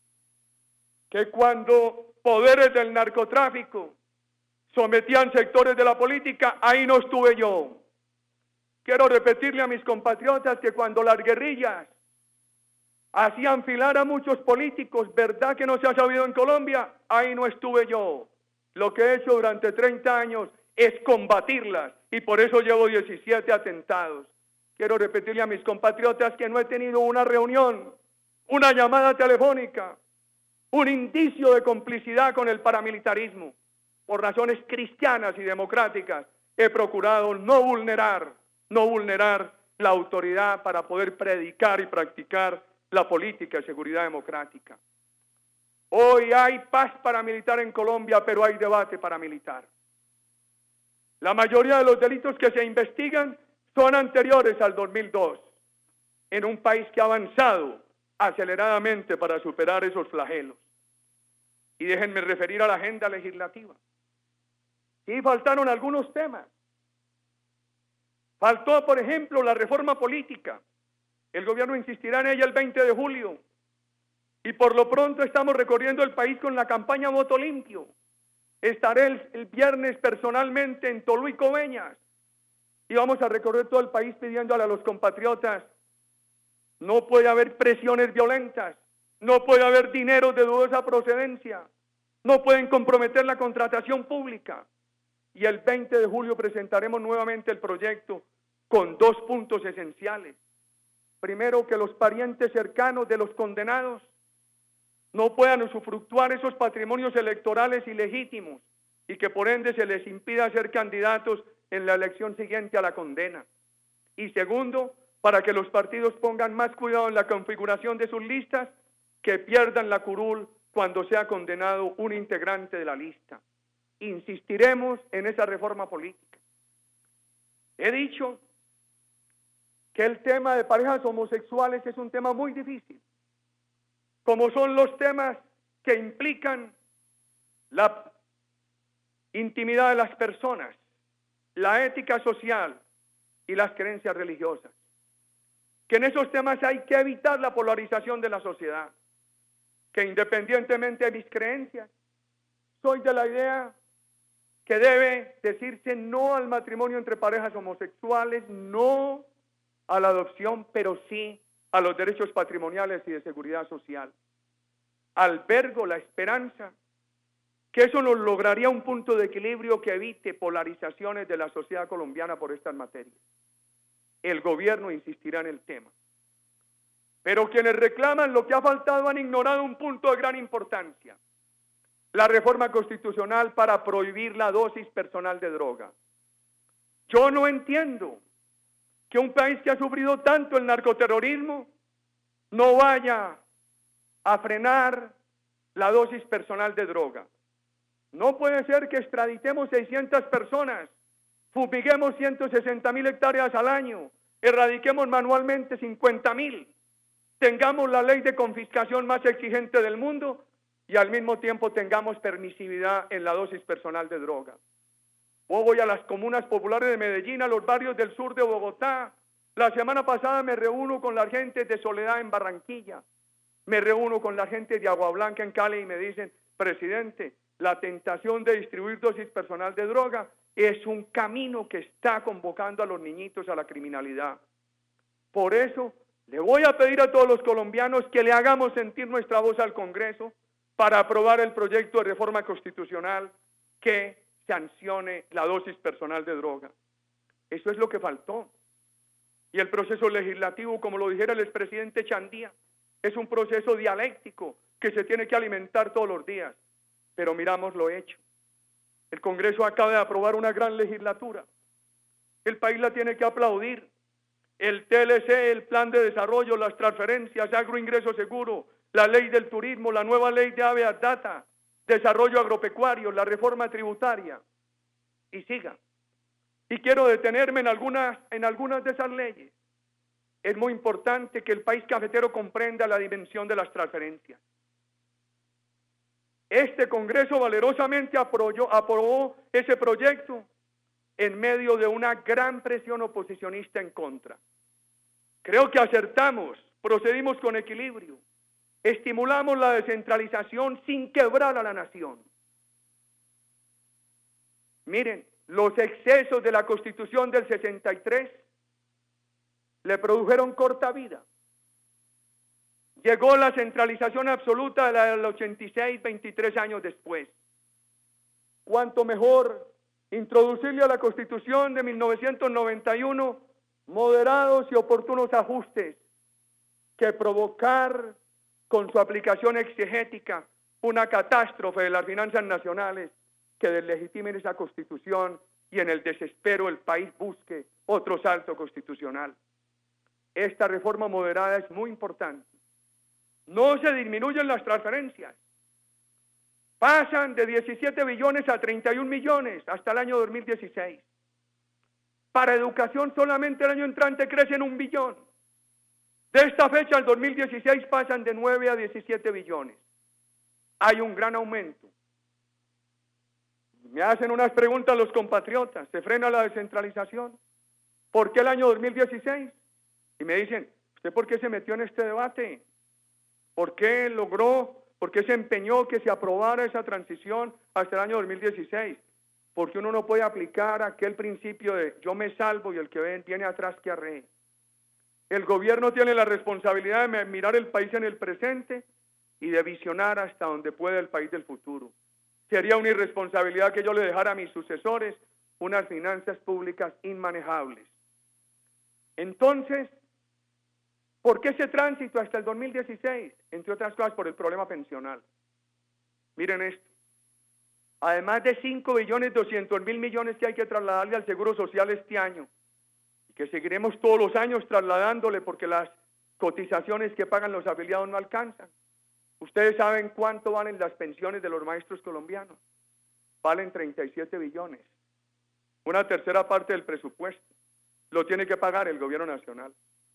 que cuando poderes del narcotráfico sometían sectores de la política, ahí no estuve yo. Quiero repetirle a mis compatriotas que cuando las guerrillas hacían filar a muchos políticos, ¿verdad que no se ha sabido en Colombia? Ahí no estuve yo. Lo que he hecho durante 30 años es combatirlas y por eso llevo 17 atentados. Quiero repetirle a mis compatriotas que no he tenido una reunión, una llamada telefónica, un indicio de complicidad con el paramilitarismo. Por razones cristianas y democráticas he procurado no vulnerar la autoridad para poder predicar y practicar la política de seguridad democrática. Hoy hay paz paramilitar en Colombia, pero hay debate paramilitar. La mayoría de los delitos que se investigan son anteriores al 2002, en un país que ha avanzado aceleradamente para superar esos flagelos. Y déjenme referir a la agenda legislativa. Y faltaron algunos temas. Faltó, por ejemplo, la reforma política. El gobierno insistirá en ella el 20 de julio. Y por lo pronto estamos recorriendo el país con la campaña Voto Limpio. Estaré el viernes personalmente en Tolú y Coveñas y vamos a recorrer todo el país pidiéndole a los compatriotas: no puede haber presiones violentas, no puede haber dinero de dudosa procedencia, no pueden comprometer la contratación pública. Y el 20 de julio presentaremos nuevamente el proyecto con 2 puntos esenciales. Primero, que los parientes cercanos de los condenados no puedan usufructuar esos patrimonios electorales ilegítimos y que por ende se les impida ser candidatos en la elección siguiente a la condena. Y segundo, para que los partidos pongan más cuidado en la configuración de sus listas, que pierdan la curul cuando sea condenado un integrante de la lista. Insistiremos en esa reforma política. He dicho que el tema de parejas homosexuales es un tema muy difícil, como son los temas que implican la intimidad de las personas, la ética social y las creencias religiosas. Que en esos temas hay que evitar la polarización de la sociedad, que independientemente de mis creencias, soy de la idea que debe decirse no al matrimonio entre parejas homosexuales, no a la adopción, pero sí a los derechos patrimoniales y de seguridad social. Albergo la esperanza que eso nos lograría un punto de equilibrio que evite polarizaciones de la sociedad colombiana por estas materias. El gobierno insistirá en el tema. Pero quienes reclaman lo que ha faltado han ignorado un punto de gran importancia: la reforma constitucional para prohibir la dosis personal de droga. Yo no entiendo que un país que ha sufrido tanto el narcoterrorismo no vaya a frenar la dosis personal de droga. No puede ser que extraditemos 600 personas, fumiguemos 160.000 hectáreas al año, erradiquemos manualmente 50.000, tengamos la ley de confiscación más exigente del mundo y al mismo tiempo tengamos permisividad en la dosis personal de droga. Yo voy a las comunas populares de Medellín, a los barrios del sur de Bogotá. La semana pasada me reúno con la gente de Soledad en Barranquilla, me reúno con la gente de Agua Blanca en Cali y me dicen: presidente, la tentación de distribuir dosis personal de droga es un camino que está convocando a los niñitos a la criminalidad. Por eso le voy a pedir a todos los colombianos que le hagamos sentir nuestra voz al Congreso para aprobar el proyecto de reforma constitucional que sancione la dosis personal de droga. Eso es lo que faltó. Y el proceso legislativo, como lo dijera el expresidente Chandía, es un proceso dialéctico que se tiene que alimentar todos los días. Pero miramos lo hecho. El Congreso acaba de aprobar una gran legislatura. El país la tiene que aplaudir. El TLC, el Plan de Desarrollo, las transferencias, agroingreso seguro, la ley del turismo, la nueva ley de Habeas Data, desarrollo agropecuario, la reforma tributaria, y siga. Y quiero detenerme en algunas de esas leyes. Es muy importante que el país cafetero comprenda la dimensión de las transferencias. Este Congreso valerosamente aprobó ese proyecto en medio de una gran presión oposicionista en contra. Creo que acertamos, procedimos con equilibrio, estimulamos la descentralización sin quebrar a la nación. Miren, los excesos de la Constitución del 63 le produjeron corta vida. Llegó la centralización absoluta de la del 86, 23 años después. Cuanto mejor introducirle a la Constitución de 1991 moderados y oportunos ajustes que provocar con su aplicación exegética una catástrofe de las finanzas nacionales que deslegitimen esa Constitución y en el desespero el país busque otro salto constitucional. Esta reforma moderada es muy importante. No se disminuyen las transferencias. Pasan de 17 billones a 31 millones hasta el año 2016. Para educación solamente el año entrante crecen 1 billón. De esta fecha al 2016 pasan de 9 a 17 billones. Hay un gran aumento. Me hacen unas preguntas los compatriotas. ¿Se frena la descentralización? ¿Por qué el año 2016? Y me dicen: ¿usted por qué se metió en este debate? ¿Por qué se empeñó que se aprobara esa transición hasta el año 2016, porque uno no puede aplicar aquel principio de yo me salvo y el que viene atrás que arree. El gobierno tiene la responsabilidad de mirar el país en el presente y de visionar hasta donde puede el país del futuro. Sería una irresponsabilidad que yo le dejara a mis sucesores unas finanzas públicas inmanejables. Entonces, ¿por qué ese tránsito hasta el 2016? Entre otras cosas, por el problema pensional. Miren esto. Además de 5.200.000 millones que hay que trasladarle al Seguro Social este año, y que seguiremos todos los años trasladándole porque las cotizaciones que pagan los afiliados no alcanzan. Ustedes saben cuánto valen las pensiones de los maestros colombianos. Valen 37 billones. Una tercera parte del presupuesto. Lo tiene que pagar el gobierno nacional.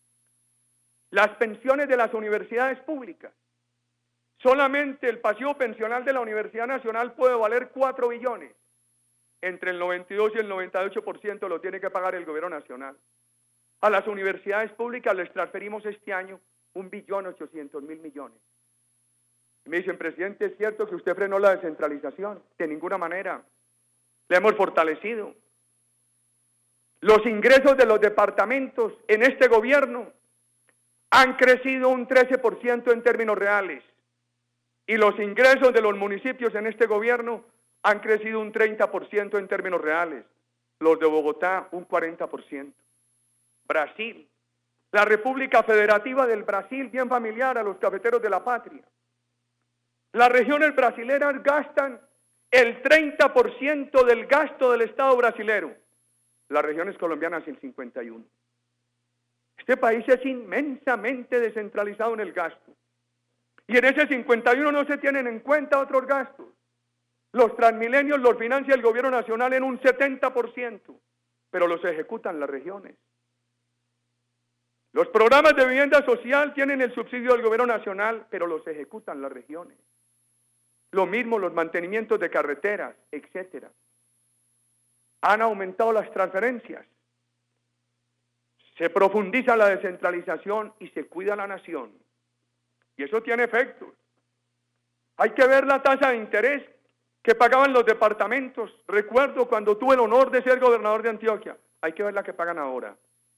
Las pensiones de las universidades públicas. Solamente el pasivo pensional de la Universidad Nacional puede valer 4 billones. Entre el 92 y el 98% lo tiene que pagar el gobierno nacional. A las universidades públicas les transferimos este año 1.800.000 millones. Me dicen, presidente, ¿es cierto que usted frenó la descentralización? De ninguna manera. La hemos fortalecido. Los ingresos de los departamentos en este gobierno han crecido un 13% en términos reales. Y los ingresos de los municipios en este gobierno han crecido un 30% en términos reales. Los de Bogotá, un 40%. Brasil, la República Federativa del Brasil, bien familiar a los cafeteros de la patria. Las regiones brasileras gastan el 30% del gasto del Estado brasilero. Las regiones colombianas el 51%. Este país es inmensamente descentralizado en el gasto. Y en ese 51 no se tienen en cuenta otros gastos. Los Transmilenios los financia el gobierno nacional en un 70%, pero los ejecutan las regiones. Los programas de vivienda social tienen el subsidio del gobierno nacional, pero los ejecutan las regiones. Lo mismo los mantenimientos de carreteras, etcétera. Han aumentado las transferencias. Se profundiza la descentralización y se cuida la nación. Y eso tiene efectos. Hay que ver la tasa de interés que pagaban los departamentos. Recuerdo cuando tuve el honor de ser gobernador de Antioquia. Hay que ver la que pagan ahora.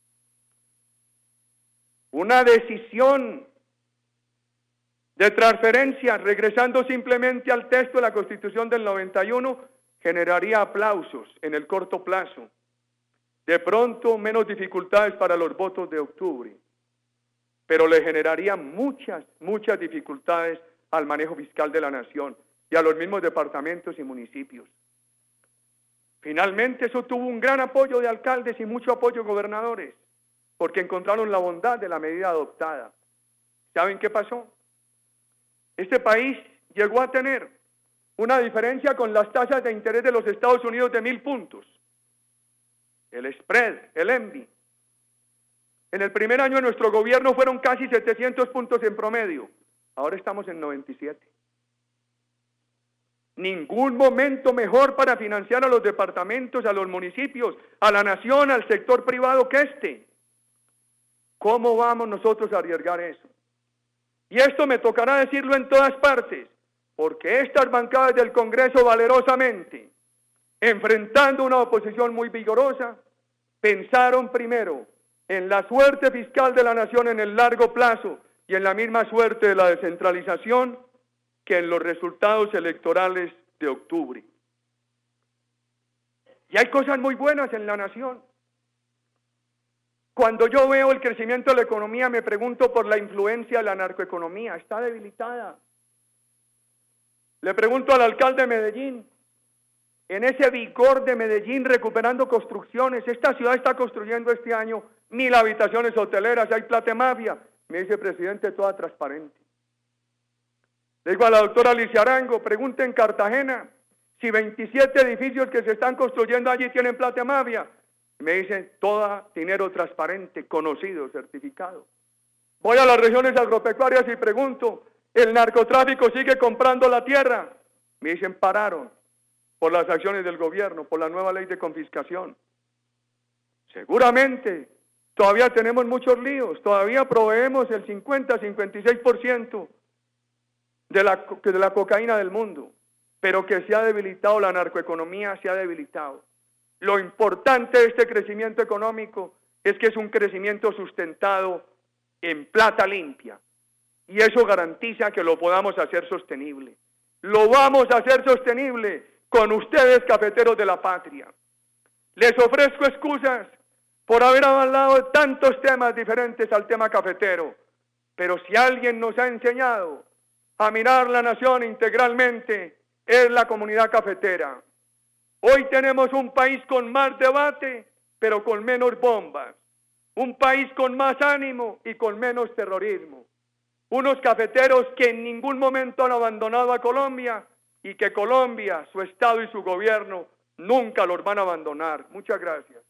Una decisión de transferencia, regresando simplemente al texto de la Constitución del 91, generaría aplausos en el corto plazo. De pronto, menos dificultades para los votos de octubre. Pero le generaría muchas dificultades al manejo fiscal de la nación y a los mismos departamentos y municipios. Finalmente, eso tuvo un gran apoyo de alcaldes y mucho apoyo de gobernadores, porque encontraron la bondad de la medida adoptada. ¿Saben qué pasó? Este país llegó a tener una diferencia con las tasas de interés de los Estados Unidos de 1.000 puntos. El spread, el ENVI. En el primer año de nuestro gobierno fueron casi 700 puntos en promedio. Ahora estamos en 97. Ningún momento mejor para financiar a los departamentos, a los municipios, a la nación, al sector privado que este. ¿Cómo vamos nosotros a arriesgar eso? Y esto me tocará decirlo en todas partes, porque estas bancadas del Congreso valerosamente, enfrentando una oposición muy vigorosa, pensaron primero en la suerte fiscal de la nación en el largo plazo y en la misma suerte de la descentralización que en los resultados electorales de octubre. Y hay cosas muy buenas en la nación. Cuando yo veo el crecimiento de la economía, me pregunto por la influencia de la narcoeconomía. Está debilitada. Le pregunto al alcalde de Medellín, en ese vigor de Medellín recuperando construcciones, esta ciudad está construyendo este año 1.000 habitaciones hoteleras, hay plata de mafia. Me dice, presidente, toda transparente. Le digo a la doctora Alicia Arango, pregunte en Cartagena si 27 edificios que se están construyendo allí tienen plata de mafia. Me dicen, todo dinero transparente, conocido, certificado. Voy a las regiones agropecuarias y pregunto, ¿el narcotráfico sigue comprando la tierra? Me dicen, pararon por las acciones del gobierno, por la nueva ley de confiscación. Seguramente todavía tenemos muchos líos, todavía proveemos el 50-56% de la cocaína del mundo, pero que se ha debilitado, la narcoeconomía se ha debilitado. Lo importante de este crecimiento económico es que es un crecimiento sustentado en plata limpia, y eso garantiza que lo podamos hacer sostenible. Lo vamos a hacer sostenible con ustedes, cafeteros de la patria. Les ofrezco excusas por haber hablado de tantos temas diferentes al tema cafetero, pero si alguien nos ha enseñado a mirar la nación integralmente, es la comunidad cafetera. Hoy tenemos un país con más debate, pero con menos bombas. Un país con más ánimo y con menos terrorismo. Unos cafeteros que en ningún momento han abandonado a Colombia y que Colombia, su Estado y su gobierno nunca los van a abandonar. Muchas gracias.